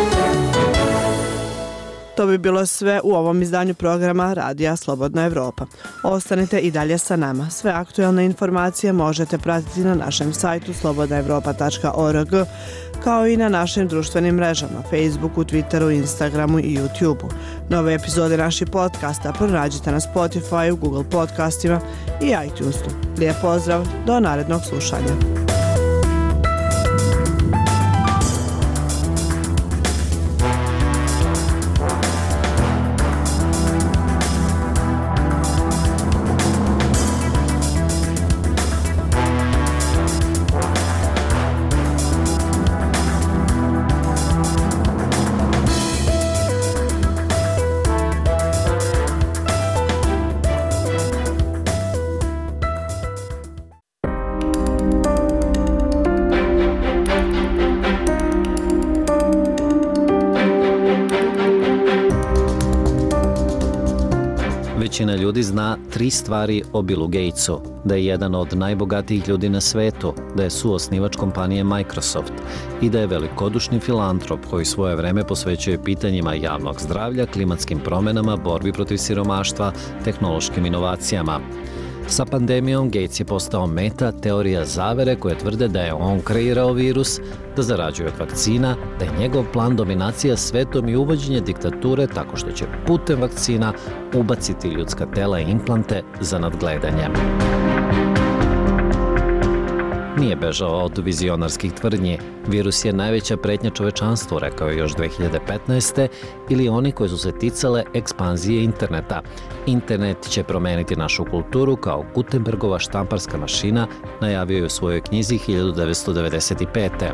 To bi bilo sve u ovom izdanju programa Radija Slobodna Evropa. Ostanite i dalje sa nama. Sve aktuelne informacije možete pratiti na našem sajtu slobodna evropa tačka org, kao i na našim društvenim mrežama, Facebooku, Twitteru, Instagramu i YouTubeu. Nove epizode naših podcasta pronađite na Spotify, Google podcastima i iTunesu. Lijep pozdrav, do narednog slušanja. većina ljudi zna tri stvari o Billu Gatesu. Da je jedan od najbogatijih ljudi na svetu, da je suosnivač kompanije Microsoft i da je velikodušni filantrop koji svoje vreme posvećuje pitanjima javnog zdravlja, klimatskim promenama, borbi protiv siromaštva, tehnološkim inovacijama. Sa pandemijom Gates je postao meta teorija zavere koje tvrde da je on kreirao virus, da zarađuje od vakcina, da je njegov plan dominacija svetom i uvođenje diktature tako što će putem vakcina ubaciti ljudska tela i implante za nadgledanje. Nije bežao od vizionarskih tvrdnji. Virus je najveća pretnja čovečanstvu, rekao je još dve hiljade petnaeste. ili oni koji su se ticale ekspanzije interneta. Internet će promeniti našu kulturu kao Gutenbergova štamparska mašina, najavio je u svojoj knjizi hiljadu devetsto devedeset pete.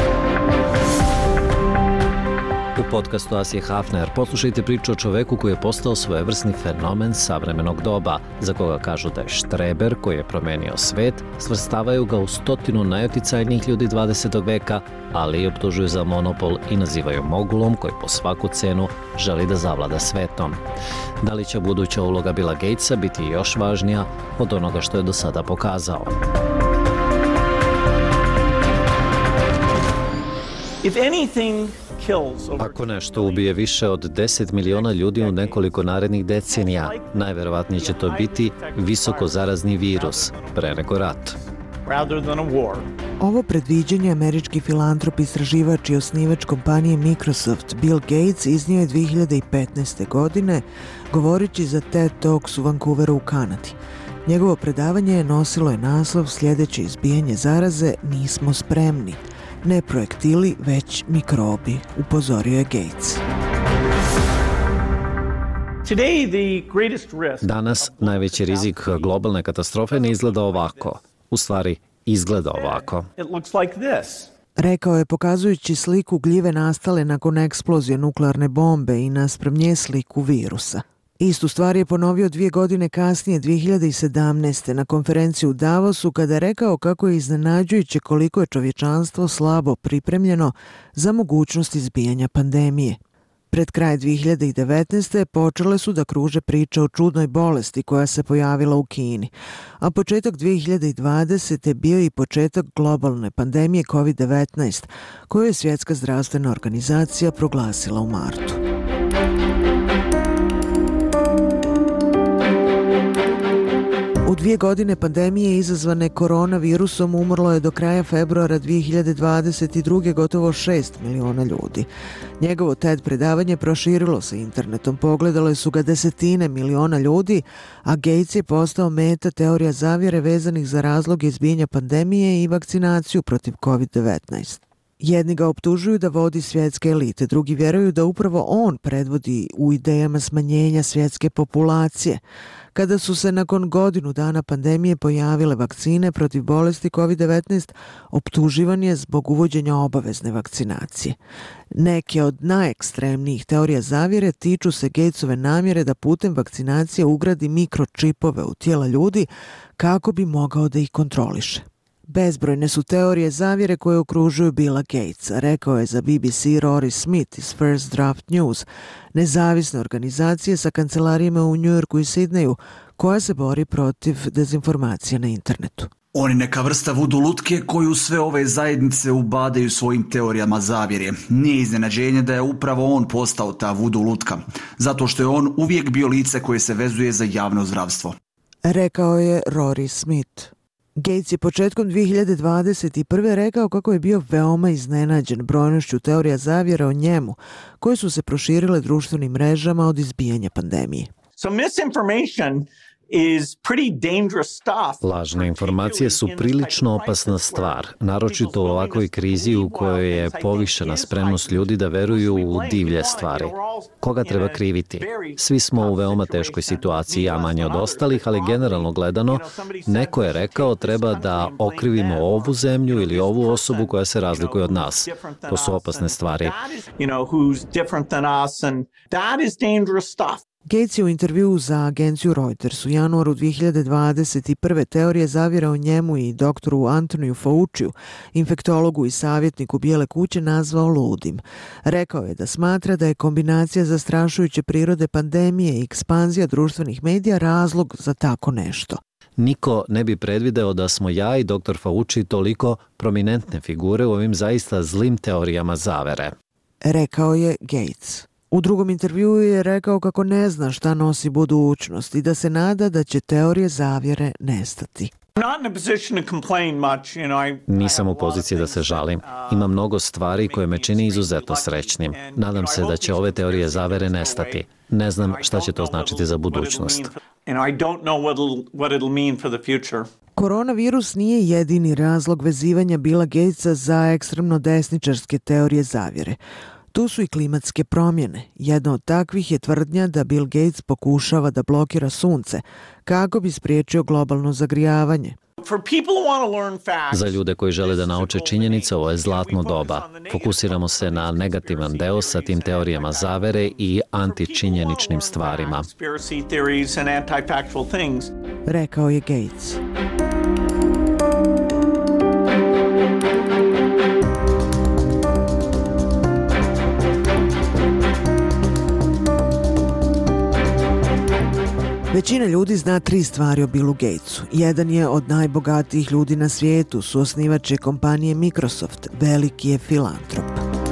U podcastu Asije Hafner poslušajte priču o čoveku koji je postao svojevrsni fenomen savremenog doba, za koga kažu da je štreber koji je promenio svet, svrstavaju ga u stotinu najuticajnijih ljudi dvadesetog veka, ali i optužuju za monopol i nazivaju mogulom koji po svaku cenu želi da zavlada svetom. Da li će buduća uloga Billa Gatesa biti još važnija od onoga što je do sada pokazao? If anything Ako nešto ubije više od deset miliona ljudi u nekoliko narednih decenija, najverovatnije će to biti visoko zarazni virus, pre nego rat. Ovo predviđanje američki filantrop, istraživač i osnivač kompanije Microsoft Bill Gates iznio je dve hiljade petnaeste. godine, govoreći za TED Talks u Vancouveru u Kanadi. Njegovo predavanje nosilo je naslov Sljedeće izbijanje zaraze, nismo spremni. Ne projektili, već mikrobi, upozorio je Gates. Danas najveći rizik globalne katastrofe ne izgleda ovako. U stvari, izgleda ovako. Rekao je pokazujući sliku gljive nastale nakon eksplozije nuklearne bombe i naspram nje sliku virusa. Istu stvar je ponovio dvije godine kasnije, dve hiljade sedamnaeste. na konferenciji u Davosu, kada je rekao kako je iznenađujuće koliko je čovječanstvo slabo pripremljeno za mogućnost izbijanja pandemije. Pred kraj dve hiljade devetnaeste. počele su da kruže priče o čudnoj bolesti koja se pojavila u Kini, a početak dve hiljade dvadesete. bio i početak globalne pandemije kovid devetnaest, koju je Svjetska zdravstvena organizacija proglasila u martu. U dvije godine pandemije izazvane koronavirusom umrlo je do kraja februara dve hiljade dvadeset druge. gotovo šest miliona ljudi. Njegovo TED predavanje proširilo se internetom, pogledale su ga desetine miliona ljudi, a Gates je postao meta teorija zavjere vezanih za razloge izbijanja pandemije i vakcinaciju protiv kovid devetnaest. Jedni ga optužuju da vodi svjetske elite, drugi vjeruju da upravo on predvodi u idejama smanjenja svjetske populacije. Kada su se nakon godinu dana pandemije pojavile vakcine protiv bolesti kovid devetnaest, optuživan je zbog uvođenja obavezne vakcinacije. Neke od najekstremnijih teorija zavjere tiču se Gatesove namjere da putem vakcinacije ugradi mikročipove u tijela ljudi kako bi mogao da ih kontroliše. Bezbrojne su teorije zavjere koje okružuju Billa Gatesa, rekao je za B B C Rory Smith iz First Draft News, nezavisne organizacije sa kancelarijama u Njujorku i Sidneju, koja se bori protiv dezinformacija na internetu. On je neka vrsta vudu lutke koju sve ove zajednice ubadaju svojim teorijama zavjere. Nije iznenađenje da je upravo on postao ta vudu lutka, zato što je on uvijek bio lice koje se vezuje za javno zdravstvo. Rekao je Rory Smith. Gates je početkom dve hiljade dvadeset prve. rekao kako je bio veoma iznenađen brojnošću teorija zavjere o njemu, koje su se proširile društvenim mrežama od izbijanja pandemije. So misinformation is pretty dangerous stuff. Lažne informacije su prilično opasna stvar, naročito u ovakvoj krizi u kojoj je povišena spremnost ljudi da veruju u divlje stvari. Koga treba kriviti? Svi smo u veoma teškoj situaciji, ja manje od ostalih, ali generalno gledano, neko je rekao treba da okrivimo ovu zemlju ili ovu osobu koja se razlikuje od nas. To su opasne stvari. Gates je u intervjuu za agenciju Reuters u januaru dvije hiljade dvadeset prve teorije zavjera o njemu i doktoru Antoniju Fauciju, infektologu i savjetniku Bijele kuće, nazvao ludim. Rekao je da smatra da je kombinacija zastrašujuće prirode pandemije i ekspanzija društvenih medija razlog za tako nešto. Niko ne bi predvideo da smo ja i doktor Fauci toliko prominentne figure u ovim zaista zlim teorijama zavere, rekao je Gates. U drugom intervjuu je rekao kako ne zna šta nosi budućnost i da se nada da će teorije zavjere nestati. Nisam u poziciji da se žalim. Ima mnogo stvari koje me čini izuzetno srećnim. Nadam se da će ove teorije zavere nestati. Ne znam šta će to značiti za budućnost. Koronavirus nije jedini razlog vezivanja Billa Gatesa za ekstremno desničarske teorije zavjere. Tu su i klimatske promjene. Jedna od takvih je tvrdnja da Bill Gates pokušava da blokira sunce kako bi spriječio globalno zagrijavanje. Za ljude koji žele da nauče činjenice, ovo je zlatno doba. Fokusiramo se na negativan deo sa tim teorijama zavere i antičinjeničnim stvarima, rekao je Gates. Većina ljudi zna tri stvari o Billu Gatesu. Jedan je od najbogatijih ljudi na svijetu, suosnivač je kompanije Microsoft, veliki je filantrop.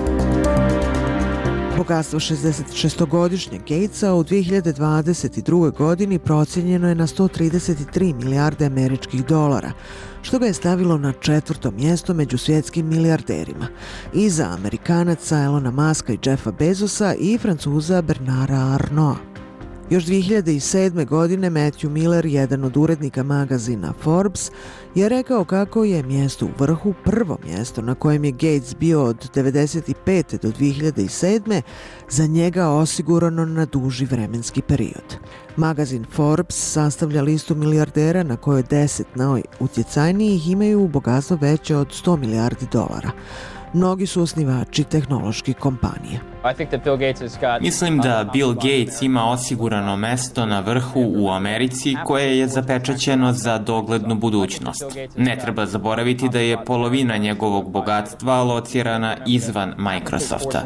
Bogatstvo šezdesetšestogodišnjeg Gatesa u dvije hiljade dvadeset drugoj. godini procijenjeno je na sto trideset tri milijarde američkih dolara, što ga je stavilo na četvrto mjesto među svjetskim milijarderima, iza Amerikanaca Elona Muska i Jeffa Bezosa i Francuza Bernarda Arnaulta. Još dvije hiljade sedme. godine Matthew Miller, jedan od urednika magazina Forbes, je rekao kako je mjesto u vrhu prvo mjesto na kojem je Gates bio od devedeset pete. do dvije hiljade sedme. za njega osigurano na duži vremenski period. Magazin Forbes sastavlja listu milijardera na kojoj deset najutjecajnijih imaju bogatstvo veće od sto milijardi dolara. Mnogi su osnivači tehnoloških kompanija. Mislim da Bill Gates ima osigurano mesto na vrhu u Americi koje je zapečaćeno za doglednu budućnost. Ne treba zaboraviti da je polovina njegovog bogatstva locirana izvan Microsofta.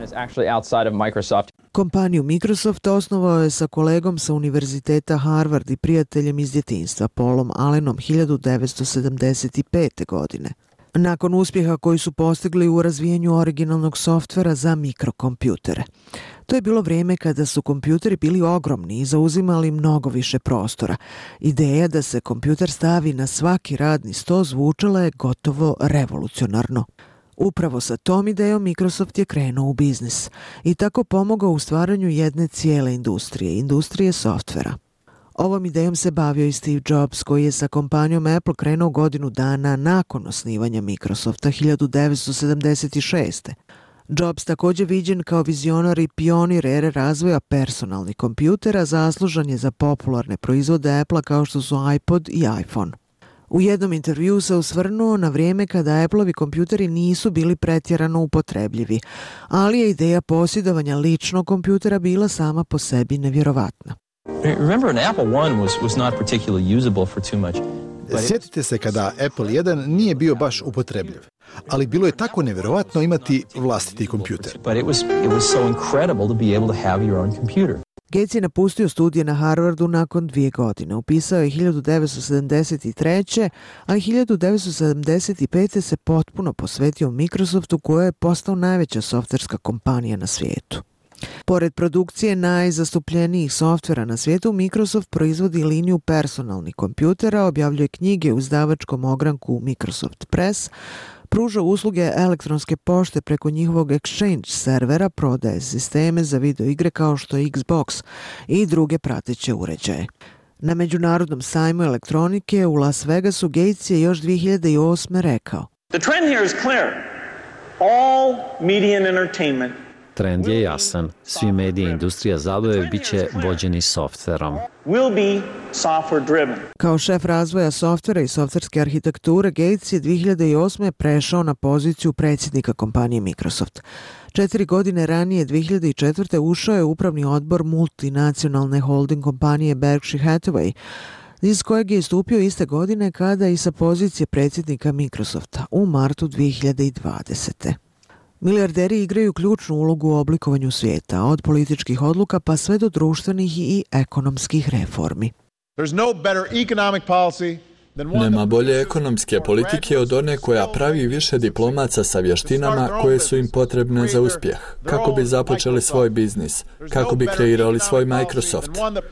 Kompaniju Microsoft osnovao je sa kolegom sa Univerziteta Harvard i prijateljem iz djetinjstva Paulom Allenom hiljadu devetsto sedamdeset pete. godine. Nakon uspjeha koji su postigli u razvijanju originalnog softvera za mikrokompjutere. To je bilo vrijeme kada su kompjuteri bili ogromni i zauzimali mnogo više prostora. Ideja da se kompjuter stavi na svaki radni sto zvučala je gotovo revolucionarno. Upravo sa tom idejom Microsoft je krenuo u biznis i tako pomogao u stvaranju jedne cijele industrije, industrije softvera. Ovom idejom se bavio i Steve Jobs, koji je sa kompanijom Apple krenuo godinu dana nakon osnivanja Microsofta hiljadu devetsto sedamdeset šeste. Jobs, također viđen kao vizionar i pionir ere razvoja personalnih kompjutera, zaslužan je za popularne proizvode Apple kao što su iPod i iPhone. U jednom intervjuu se osvrnuo na vrijeme kada Appleovi kompjuteri nisu bili pretjerano upotrebljivi, ali je ideja posjedovanja ličnog kompjutera bila sama po sebi nevjerovatna. Remember, an Apple one was was not particularly usable for too much. Sjetite se kada Apple jedan nije bio baš upotrebljiv, ali bilo je tako nevjerovatno imati vlastiti kompjuter. But it was it was so incredible to be able to have your own computer. Gates je napustio studije na Harvardu nakon dvije godine. Upisao je hiljadu devetsto sedamdeset treće. a hiljadu devetsto sedamdeset pete. se potpuno posvetio Microsoftu, koja je postao najveća softverska kompanija na svijetu. Pored produkcije najzastupljenijih softvera na svijetu, Microsoft proizvodi liniju personalnih kompjutera, objavljuje knjige u izdavačkom ogranku Microsoft Press, pruža usluge elektronske pošte preko njihovog Exchange servera, prodaje sisteme za video igre kao što je Xbox i druge prateće uređaje. Na Međunarodnom sajmu elektronike u Las Vegasu Gates je još dvije hiljade osme. rekao: The trend here is clear. All media and entertainment Trend je jasan. Svi mediji i industrija zabave bit će vođeni softverom. Kao šef razvoja softvera i softverske arhitekture, Gates je dvije hiljade osme. prešao na poziciju predsjednika kompanije Microsoft. Četiri godine ranije, dvije hiljade četvrte. ušao je u upravni odbor multinacionalne holding kompanije Berkshire Hathaway, iz kojeg je istupio iste godine kada i sa pozicije predsjednika Microsofta u martu dvije hiljade dvadesete. Milijarderi igraju ključnu ulogu u oblikovanju svijeta, od političkih odluka pa sve do društvenih i ekonomskih reformi. Nema bolje ekonomske politike od one koja pravi više diplomaca sa vještinama koje su im potrebne za uspjeh, kako bi započeli svoj biznis, kako bi kreirali svoj Microsoft.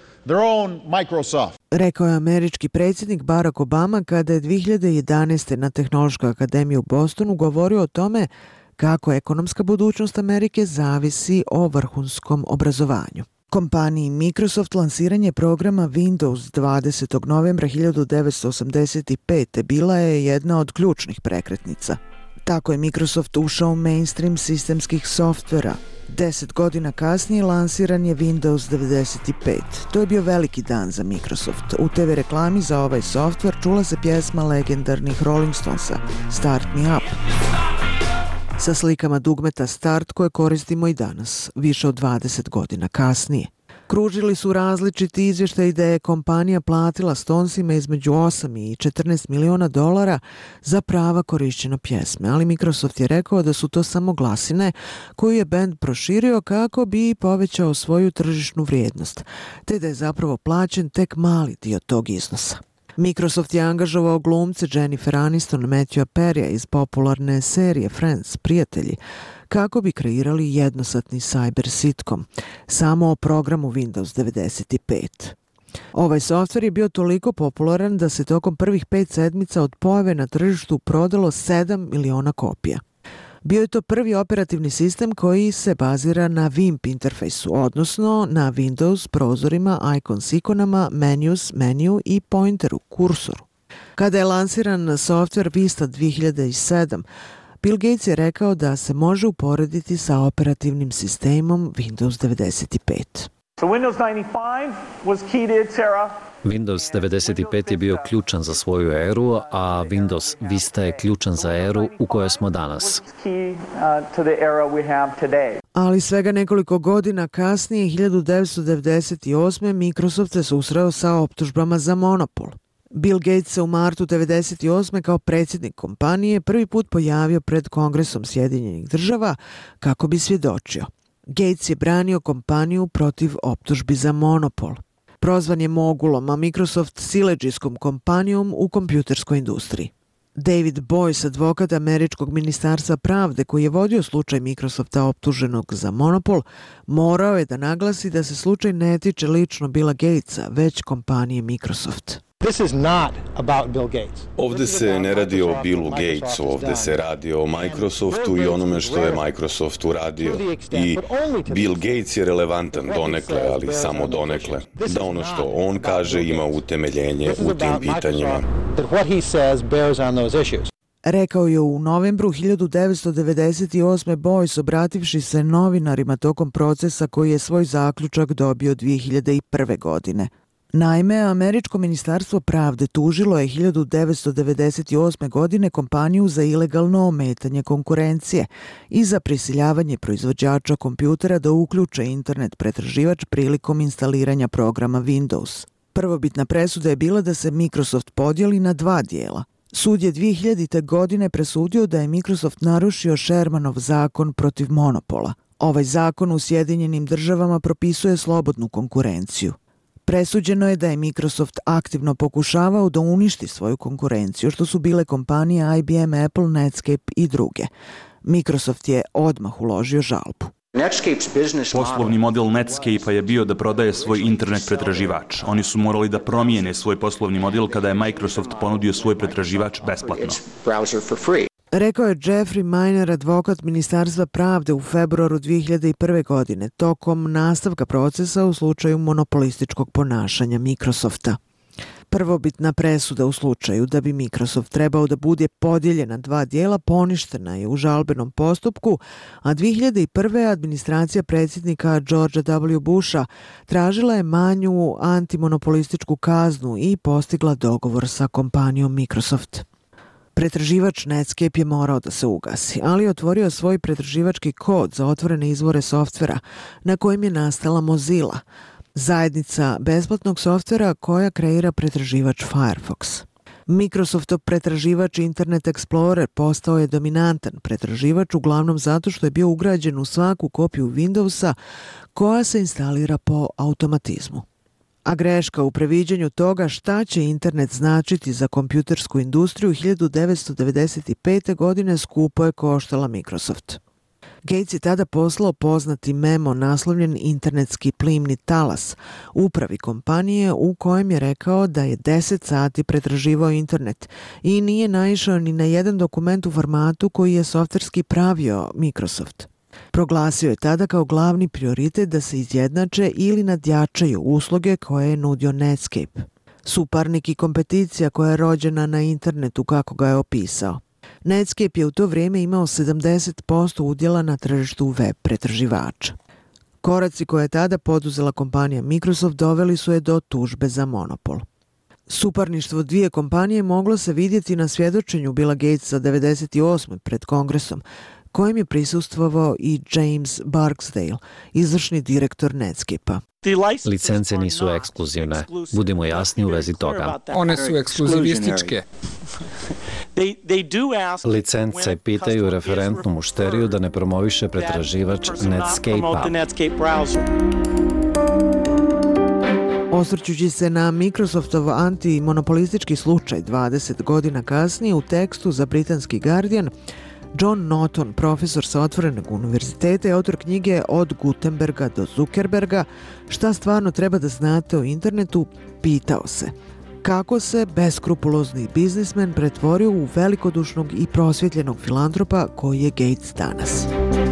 Rekao je američki predsjednik Barack Obama kada je dvije hiljade jedanaeste. na Tehnološkoj akademiji u Bostonu govorio o tome kako ekonomska budućnost Amerike zavisi o vrhunskom obrazovanju. Kompaniji Microsoft lansiranje programa Windows dvadesetog novembra hiljadu devetsto osamdeset pete. bila je jedna od ključnih prekretnica. Tako je Microsoft ušao u mainstream sistemskih softvera. Deset godina kasnije lansiran je Windows devedeset pet. To je bio veliki dan za Microsoft. U te ve reklami za ovaj softver čula se pjesma legendarnih Rolling Stonesa Start Me Up, sa slikama dugmeta Start koje koristimo i danas, više od dvadeset godina kasnije. Kružili su različiti izvještaji da je kompanija platila Stonesima između osam i četrnaest miliona dolara za prava korišćenja pjesme, ali Microsoft je rekao da su to samo glasine koju je bend proširio kako bi povećao svoju tržišnu vrijednost, te da je zapravo plaćen tek mali dio tog iznosa. Microsoft je angažovao glumce Jennifer Aniston, Matthewa Perrya iz popularne serije Friends, Prijatelji, kako bi kreirali jednosatni cyber sitcom, samo o programu Windows devedeset pet. Ovaj softver je bio toliko popularan da se tokom prvih pet sedmica od pojave na tržištu prodalo sedam miliona kopija. Bio je to prvi operativni sistem koji se bazira na V I M P interfejsu, odnosno na Windows prozorima, icons ikonama, menus, meniju i pointeru, kursoru. Kada je lansiran softver Vista dvije hiljade sedme. Bill Gates je rekao da se može uporediti sa operativnim sistemom Windows devedeset pet. So Windows ninety-five was key to its era. Windows devedeset pet je bio ključan za svoju eru, a Windows Vista je ključan za eru u kojoj smo danas. Ali svega nekoliko godina kasnije, hiljadu devetsto devedeset osme. Microsoft se susreo sa optužbama za monopol. Bill Gates se u martu devedeset osme. kao predsjednik kompanije prvi put pojavio pred Kongresom Sjedinjenih država kako bi svjedočio. Gates je branio kompaniju protiv optužbi za monopol. Prozvan je mogulom, a Microsoft siledžijskom kompanijom u kompjuterskoj industriji. David Boyce, advokat Američkog ministarstva pravde koji je vodio slučaj Microsofta optuženog za monopol, morao je da naglasi da se slučaj ne tiče lično Billa Gatesa, već kompanije Microsoft. Ovdje se ne radi o Billu Gatesu, ovdje se radi o Microsoftu i onome što je Microsoft uradio. I Bill Gates je relevantan donekle, ali samo donekle. Da ono što on kaže ima utemeljenje u tim pitanjima. Rekao je u novembru hiljadu devetsto devedeset osme. Boyce, obrativši se novinarima tokom procesa koji je svoj zaključak dobio dvije hiljade prve. godine. Naime, Američko ministarstvo pravde tužilo je hiljadu devetsto devedeset osme. godine kompaniju za ilegalno ometanje konkurencije i za prisiljavanje proizvođača kompjutera da uključe internet pretraživač prilikom instaliranja programa Windows. Prvobitna presuda je bila da se Microsoft podijeli na dva dijela. Sud je dvije hiljadite. godine presudio da je Microsoft narušio Shermanov zakon protiv monopola. Ovaj zakon u Sjedinjenim državama propisuje slobodnu konkurenciju. Presuđeno je da je Microsoft aktivno pokušavao da uništi svoju konkurenciju, što su bile kompanije I B M, Apple, Netscape i druge. Microsoft je odmah uložio žalbu. Poslovni model Netscape-a je bio da prodaje svoj internet pretraživač. Oni su morali da promijene svoj poslovni model kada je Microsoft ponudio svoj pretraživač besplatno. Rekao je Jeffrey Miner, advokat Ministarstva pravde u februaru dvije hiljade prve. godine, tokom nastavka procesa u slučaju monopolističkog ponašanja Microsofta. Prvobitna presuda u slučaju da bi Microsoft trebao da bude podijeljen na dva dijela poništena je u žalbenom postupku, a dvije hiljade prve. administracija predsjednika Georgea W. Busha tražila je manju antimonopolističku kaznu i postigla dogovor sa kompanijom Microsoft. Pretraživač Netscape je morao da se ugasi, ali je otvorio svoj pretraživački kod za otvorene izvore softvera na kojem je nastala Mozilla, zajednica besplatnog softvera koja kreira pretraživač Firefox. Microsoftov pretraživač Internet Explorer postao je dominantan pretraživač uglavnom zato što je bio ugrađen u svaku kopiju Windowsa koja se instalira po automatizmu. A greška u previđanju toga šta će internet značiti za kompjutersku industriju hiljadu devetsto devedeset pete. godine skupo je koštala Microsoft. Gates je tada poslao poznati memo naslovljen Internetski plimni talas upravi kompanije u kojem je rekao da je deset sati pretraživao internet i nije naišao ni na jedan dokument u formatu koji je softverski pravio Microsoft. Proglasio je tada kao glavni prioritet da se izjednače ili nadjačaju usluge koje je nudio Netscape. Suparnik i kompeticija koja je rođena na internetu kako ga je opisao. Netscape je u to vrijeme imao sedamdeset posto udjela na tržištu web pretraživača. Koraci koje je tada poduzela kompanija Microsoft doveli su je do tužbe za monopol. Suparništvo dvije kompanije moglo se vidjeti na svjedočenju Billa Gatesa devedeset osme. pred Kongresom, kojem je prisustvovao i James Barksdale, izvršni direktor Netscape-a. Licence nisu ekskluzivne. Budimo jasni u vezi toga. One su ekskluzivističke. Licence pitaju referentnu mušteriju da ne promoviše pretraživač Netscape-a. Osvrćući se na Microsoftov antimonopolistički slučaj dvadeset godina kasnije u tekstu za britanski Guardian, John Norton, profesor sa Otvorenog univerziteta i autor knjige Od Gutenberga do Zuckerberga, šta stvarno treba da znate o internetu, pitao se kako se beskrupulozni biznismen pretvorio u velikodušnog i prosvjetljenog filantropa koji je Gates danas.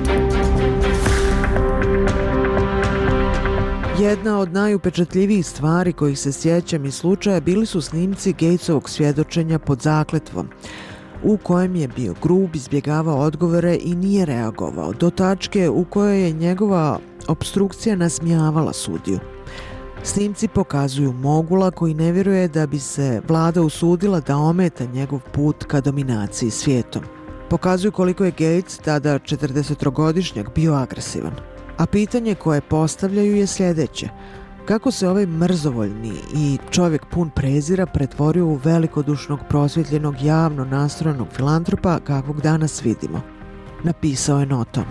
Jedna od najupečatljivijih stvari kojih se sjećam iz slučaja bili su snimci Gatesovog svjedočenja pod zakletvom, u kojem je bio grub, izbjegavao odgovore i nije reagovao, do tačke u kojoj je njegova opstrukcija nasmijavala sudiju. Snimci pokazuju mogula koji ne vjeruje da bi se vlada usudila da ometa njegov put ka dominaciji svijetom. Pokazuju koliko je Gates, tada četrdesetogodišnjak, bio agresivan. A pitanje koje postavljaju je sljedeće: kako se ovaj mrzovoljni i čovjek pun prezira pretvorio u velikodušnog, prosvjetljenog, javno nastrojenog filantropa kakvog danas vidimo? Napisao je Norton.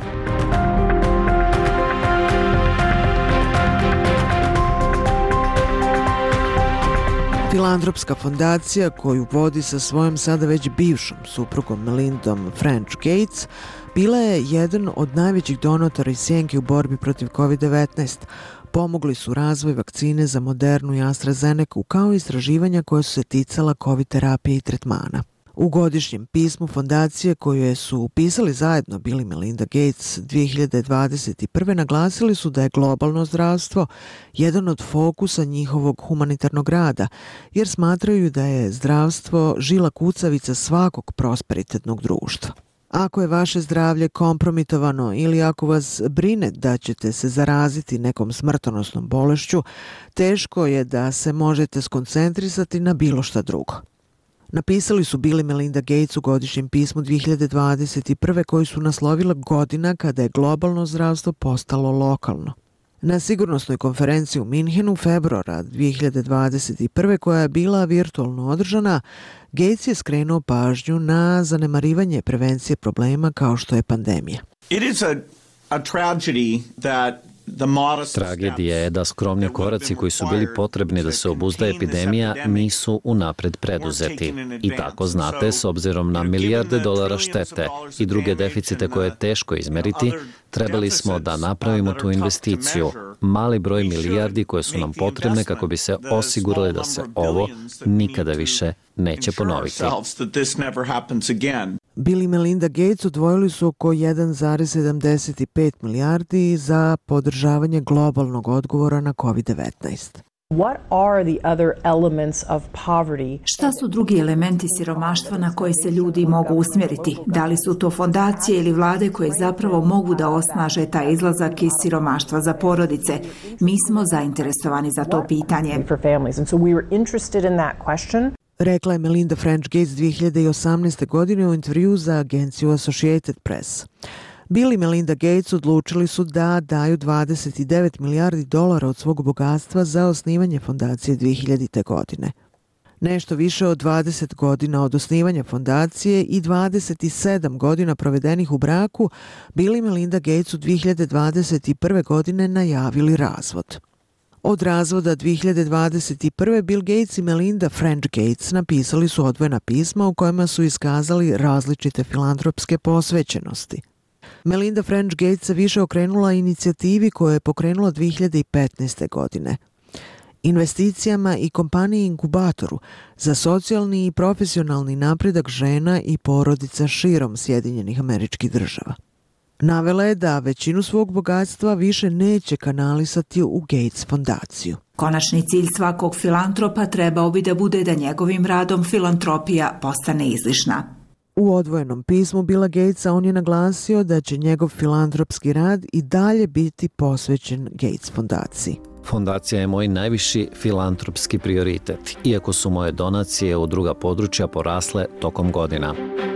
Filantropska fondacija koju vodi sa svojom sada već bivšom suprugom Melindom French Gates bila je jedan od najvećih donatora iz sjenke u borbi protiv kovid devetnaest. Pomogli su razvoj vakcine za Modernu i AstraZeneca, kao i istraživanja koje su se ticala COVID terapije i tretmana. U godišnjem pismu fondacije koje su upisali zajedno Bill i Melinda Gates dvije hiljade dvadeset prve. naglasili su da je globalno zdravstvo jedan od fokusa njihovog humanitarnog rada, jer smatraju da je zdravstvo žila kucavica svakog prosperitetnog društva. Ako je vaše zdravlje kompromitovano ili ako vas brine da ćete se zaraziti nekom smrtonosnom bolešću, teško je da se možete skoncentrisati na bilo šta drugo. Napisali su Bill i Melinda Gates u godišnjem pismu dvije hiljade dvadeset prve. koji su naslovila godina kada je globalno zdravstvo postalo lokalno. Na sigurnosnoj konferenciji u Minhenu februara dvije hiljade dvadeset prve. koja je bila virtualno održana, Gates je skrenuo pažnju na zanemarivanje prevencije problema kao što je pandemija. It is a, a tragedy that Tragedija je da skromni koraci koji su bili potrebni da se obuzda epidemija nisu unapred preduzeti. I tako znate, s obzirom na milijarde dolara štete i druge deficite koje je teško izmeriti, trebali smo da napravimo tu investiciju, mali broj milijardi koje su nam potrebne kako bi se osigurali da se ovo nikada više neće ponoviti. Bill i Melinda Gates odvojili su oko jedan zarez sedamdeset pet milijardi za podržavanje globalnog odgovora na kovid devetnaest. What are the other elements of poverty? Šta su drugi elementi siromaštva na koje se ljudi mogu usmjeriti? Da li su to fondacije ili vlade koje zapravo mogu da osnaže taj izlazak iz siromaštva za porodice? Mi smo zainteresovani za to pitanje. Rekla je Melinda French Gates dvije hiljade osamnaeste. godine u intervju za agenciju Associated Press. Bill i Melinda Gates odlučili su da daju dvadeset devet milijardi dolara od svog bogatstva za osnivanje fondacije dvije hiljadite. godine. Nešto više od dvadeset godina od osnivanja fondacije i dvadeset sedam godina provedenih u braku, Bill i Melinda Gates u dvije hiljade dvadeset prve. godine najavili razvod. Od razvoda dvije hiljade dvadeset prve. Bill Gates i Melinda French Gates napisali su odvojena pisma u kojima su iskazali različite filantropske posvećenosti. Melinda French Gates se više okrenula inicijativi koju je pokrenula dvije hiljade petnaeste. godine. Investicijama i kompaniji inkubatoru za socijalni i profesionalni napredak žena i porodica širom Sjedinjenih Američkih Država. Navela je da većinu svog bogatstva više neće kanalisati u Gates fondaciju. Konačni cilj svakog filantropa trebao bi da bude da njegovim radom filantropija postane izlišna. U odvojenom pismu Billa Gatesa on je naglasio da će njegov filantropski rad i dalje biti posvećen Gates fondaciji. Fondacija je moj najviši filantropski prioritet, iako su moje donacije u druga područja porasle tokom godina.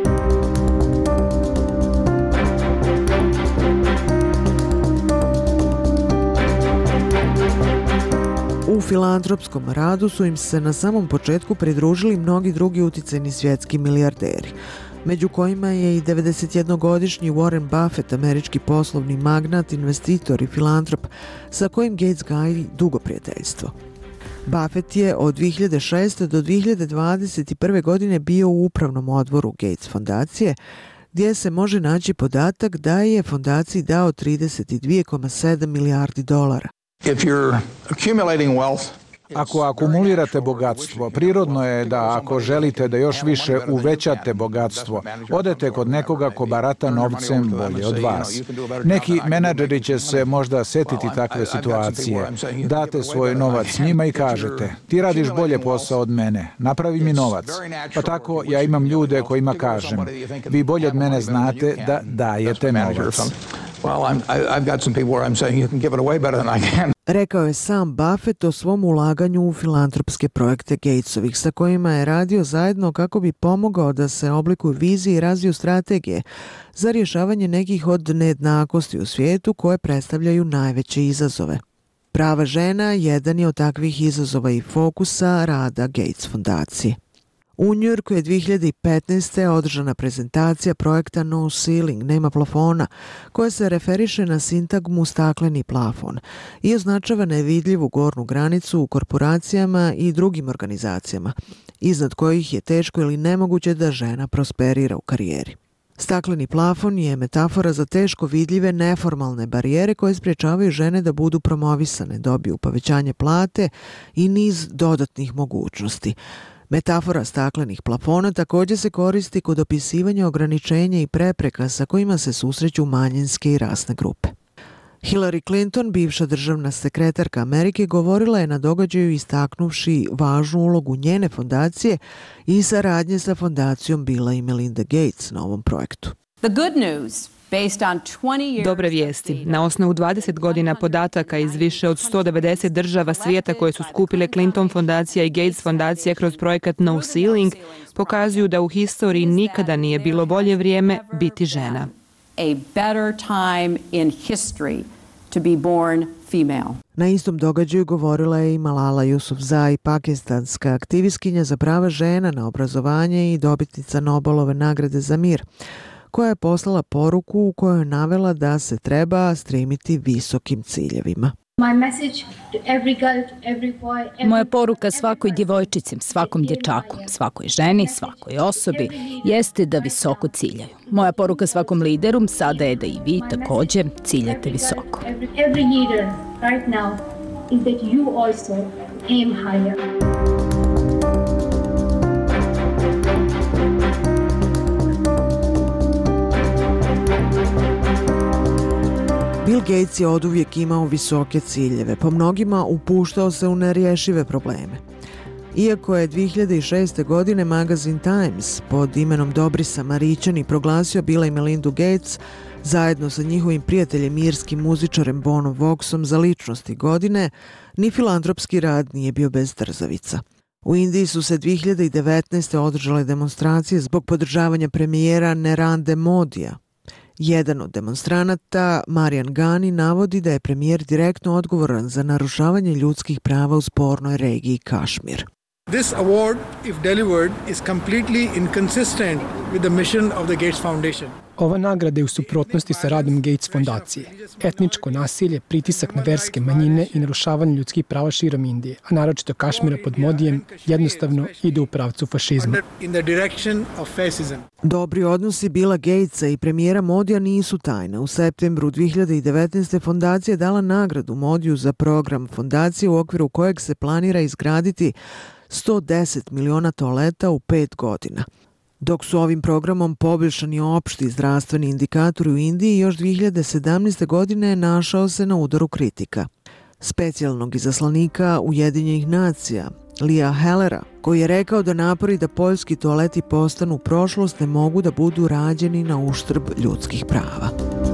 U filantropskom radu su im se na samom početku pridružili mnogi drugi uticajni svjetski milijarderi, među kojima je i devedesetjednogodišnji Warren Buffett, američki poslovni magnat, investitor i filantrop, sa kojim Gates gaji dugo prijateljstvo. Buffett je od dvije hiljade šeste. do dvije hiljade dvadeset prve. godine bio u upravnom odboru Gates fondacije, gdje se može naći podatak da je fondaciji dao trideset dvije zarez sedam milijardi dolara. If you're accumulating wealth, ako akumulirate bogatstvo, prirodno je da ako želite da još više uvećate bogatstvo, odete kod nekoga ko barata novcem bolje od vas. Neki menadžeri će se možda setiti takve situacije. Date svoj novac njima i kažete, ti radiš bolje posao od mene, napravi mi novac. Pa tako ja imam ljude kojima kažem, vi bolje od mene znate da dajete novac. Well, I'm, I've got some people where I'm saying you can give it away better than I can. Rekao je sam Buffett o svom ulaganju u filantropske projekte Gatesovih, sa kojima je radio zajedno kako bi pomogao da se oblikuju vizije i razviju strategije za rješavanje nekih od nejednakosti u svijetu koje predstavljaju najveće izazove. Prava žena jedan je od takvih izazova i fokusa rada Gates fondacije. U Njujorku je dvije hiljade petnaeste. održana prezentacija projekta No Ceiling, nema plafona, koja se referiše na sintagmu stakleni plafon i označava nevidljivu gornju granicu u korporacijama i drugim organizacijama, iznad kojih je teško ili nemoguće da žena prosperira u karijeri. Stakleni plafon je metafora za teško vidljive neformalne barijere koje sprječavaju žene da budu promovisane, dobiju povećanje plate i niz dodatnih mogućnosti. Metafora staklenih plafona također se koristi kod opisivanja ograničenja i prepreka sa kojima se susreću manjinske i rasne grupe. Hillary Clinton, bivša državna sekretarka Amerike, govorila je na događaju istaknuvši važnu ulogu njene fondacije i saradnje sa fondacijom Billa i Melinda Gates na ovom projektu. The good news. Dobre vijesti. Na osnovu dvadeset godina podataka iz više od sto devedeset država svijeta koje su skupile Clinton fondacija i Gates fondacija kroz projekat No Ceiling pokazuju da u historiji nikada nije bilo bolje vrijeme biti žena. A better time in history to be born female. Na istom događaju govorila je i Malala Yousafzai, pakistanska aktivistkinja za prava žena na obrazovanje i dobitnica Nobelove nagrade za mir, koja je poslala poruku u kojoj je navela da se treba stremiti visokim ciljevima. Moja poruka svakoj djevojčici, svakom dječaku, svakoj ženi, svakoj osobi jeste da visoko ciljaju. Moja poruka svakom lideru sada je da i vi također ciljate visoko. Bill Gates je oduvijek imao visoke ciljeve, po mnogima upuštao se u nerješive probleme. Iako je dvije hiljade šeste. godine magazin Times pod imenom Dobri Samarićani proglasio Billa i Melindu Gates zajedno sa njihovim prijateljem irskim muzičarem Bonom Voxom za ličnosti godine, ni filantropski rad nije bio bez trzavica. U Indiji su se dvije hiljade devetnaeste. održale demonstracije zbog podržavanja premijera Narendra Modija. Jedan od demonstranata, Marian Gani, navodi da je premijer direktno odgovoran za narušavanje ljudskih prava u spornoj regiji Kašmir. This award, if delivered, is completely inconsistent with the mission of the Gates Foundation. Ova nagrada je u suprotnosti sa radom Gates fondacije. Etničko nasilje, pritisak na verske manjine i narušavanje ljudskih prava širom Indije, a naročito Kašmira pod Modijem, jednostavno ide u pravcu fašizma. Dobri odnosi Billa Gatesa i premijera Modija nisu tajna. U septembru dvije hiljade devetnaeste. fondacija je dala nagradu Modiju za program fondacije u okviru kojeg se planira izgraditi sto deset miliona toaleta u pet godina. Dok su ovim programom poboljšani opšti zdravstveni indikatori u Indiji, još dvije hiljade sedamnaeste. godine našao se na udaru kritika. Specijalnog izaslanika Ujedinjenih nacija, Lia Hellera, koji je rekao da napori da poljski toaleti postanu prošlost ne mogu da budu rađeni na uštrb ljudskih prava.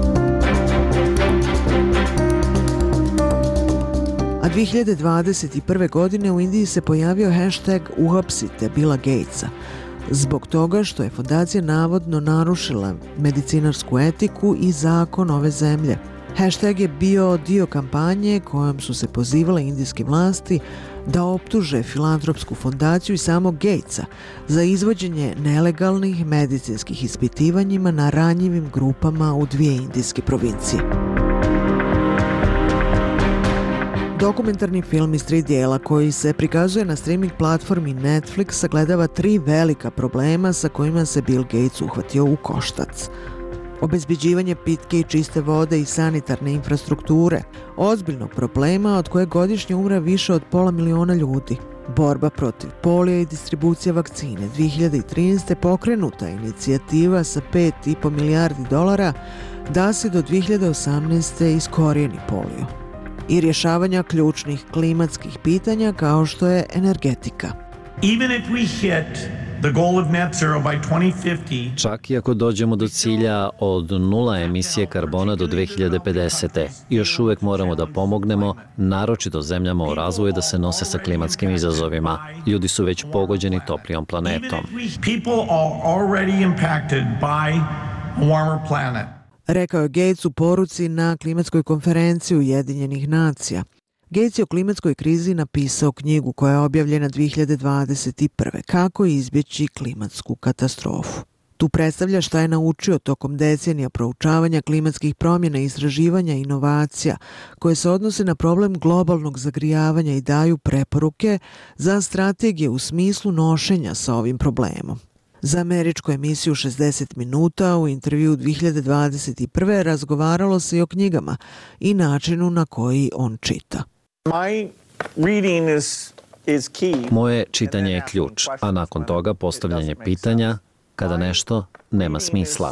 A dvije hiljade dvadeset prve. godine u Indiji se pojavio hashtag Uhapsite Billa Gatesa, zbog toga što je fondacija navodno narušila medicinarsku etiku i zakon ove zemlje. Hashtag je bio dio kampanje kojom su se pozivale indijske vlasti da optuže filantropsku fondaciju i samog Gatesa za izvođenje nelegalnih medicinskih ispitivanjima na ranjivim grupama u dvije indijske provincije. Dokumentarni film iz tri dijela koji se prikazuje na streaming platformi Netflix sagledava tri velika problema sa kojima se Bill Gates uhvatio u koštac. Obezbeđivanje pitke i čiste vode i sanitarne infrastrukture, ozbiljnog problema od koje godišnje umre više od pola miliona ljudi. Borba protiv polija i distribucija vakcine. dvije hiljade trinaeste. pokrenuta je inicijativa sa pet i po milijardi dolara da se do dvije hiljade osamnaeste. iskorijeni polio. I rješavanja ključnih klimatskih pitanja kao što je energetika. Even if we hit the goal of net zero by twenty fifty, čak i ako dođemo do cilja od nula emisije karbona do dvije hiljade pedesete. još uvek moramo da pomognemo, naročito zemljama u razvoju, da se nose sa klimatskim izazovima. Ljudi su već pogođeni toplijom planetom. People are already impacted by a warmer planet. Rekao je Gates u poruci na klimatskoj konferenciji Ujedinjenih nacija. Gates je o klimatskoj krizi napisao knjigu koja je objavljena dvije hiljade dvadeset prve. Kako izbjeći klimatsku katastrofu. Tu predstavlja šta je naučio tokom decenija proučavanja klimatskih promjena, istraživanja i inovacija koje se odnose na problem globalnog zagrijavanja i daju preporuke za strategije u smislu nošenja sa ovim problemom. Za američku emisiju šezdeset minuta u intervju dvije hiljade dvadeset prve. razgovaralo se i o knjigama i načinu na koji on čita. Moje čitanje je ključ, a nakon toga postavljanje pitanja kada nešto nema smisla.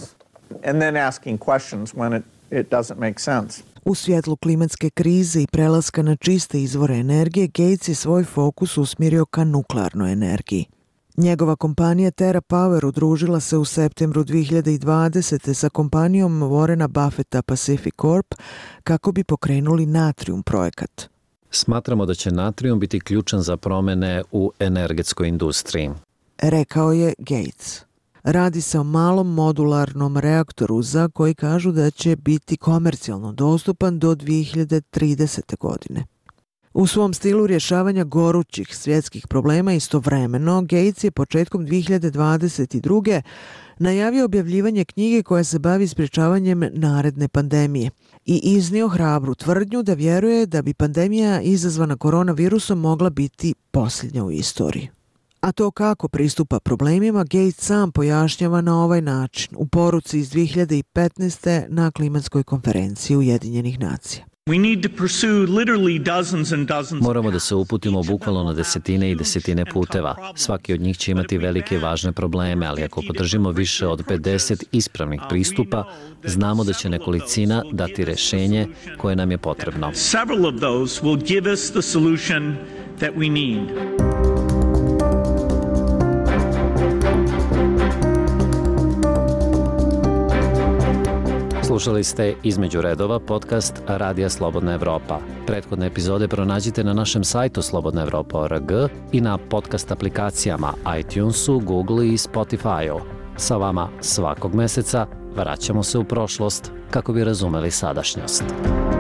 U svjetlu klimatske krize i prelaska na čiste izvore energije, Gates je svoj fokus usmjerio ka nuklearnoj energiji. Njegova kompanija TerraPower udružila se u septembru dvije hiljade dvadesete. sa kompanijom Warrena Buffetta Pacific Corp kako bi pokrenuli Natrium projekat. Smatramo da će natrijum biti ključan za promjene u energetskoj industriji, rekao je Gates. Radi se o malom modularnom reaktoru za koji kažu da će biti komercijalno dostupan do dvije hiljade tridesete. godine. U svom stilu rješavanja gorućih svjetskih problema istovremeno, Gates je početkom dvije hiljade dvadeset druge. najavio objavljivanje knjige koja se bavi sprječavanjem naredne pandemije i iznio hrabru tvrdnju da vjeruje da bi pandemija izazvana koronavirusom mogla biti posljednja u istoriji. A to kako pristupa problemima Gates sam pojašnjava na ovaj način u poruci iz dvije hiljade petnaeste. na klimatskoj konferenciji Ujedinjenih nacija. Moramo da se uputimo bukvalno na desetine i desetine puteva. Svaki od njih će imati velike i važne probleme, ali ako podržimo više od pedeset ispravnih pristupa, znamo da će nekolicina dati rešenje koje nam je potrebno. Slušali ste Između redova, podcast Radija Slobodna Evropa. Prethodne epizode pronađite na našem sajtu slobodna evropa tačka org i na podcast aplikacijama iTunesu, Google i Spotify-u. Sa vama svakog meseca vraćamo se u prošlost kako bi razumeli sadašnjost.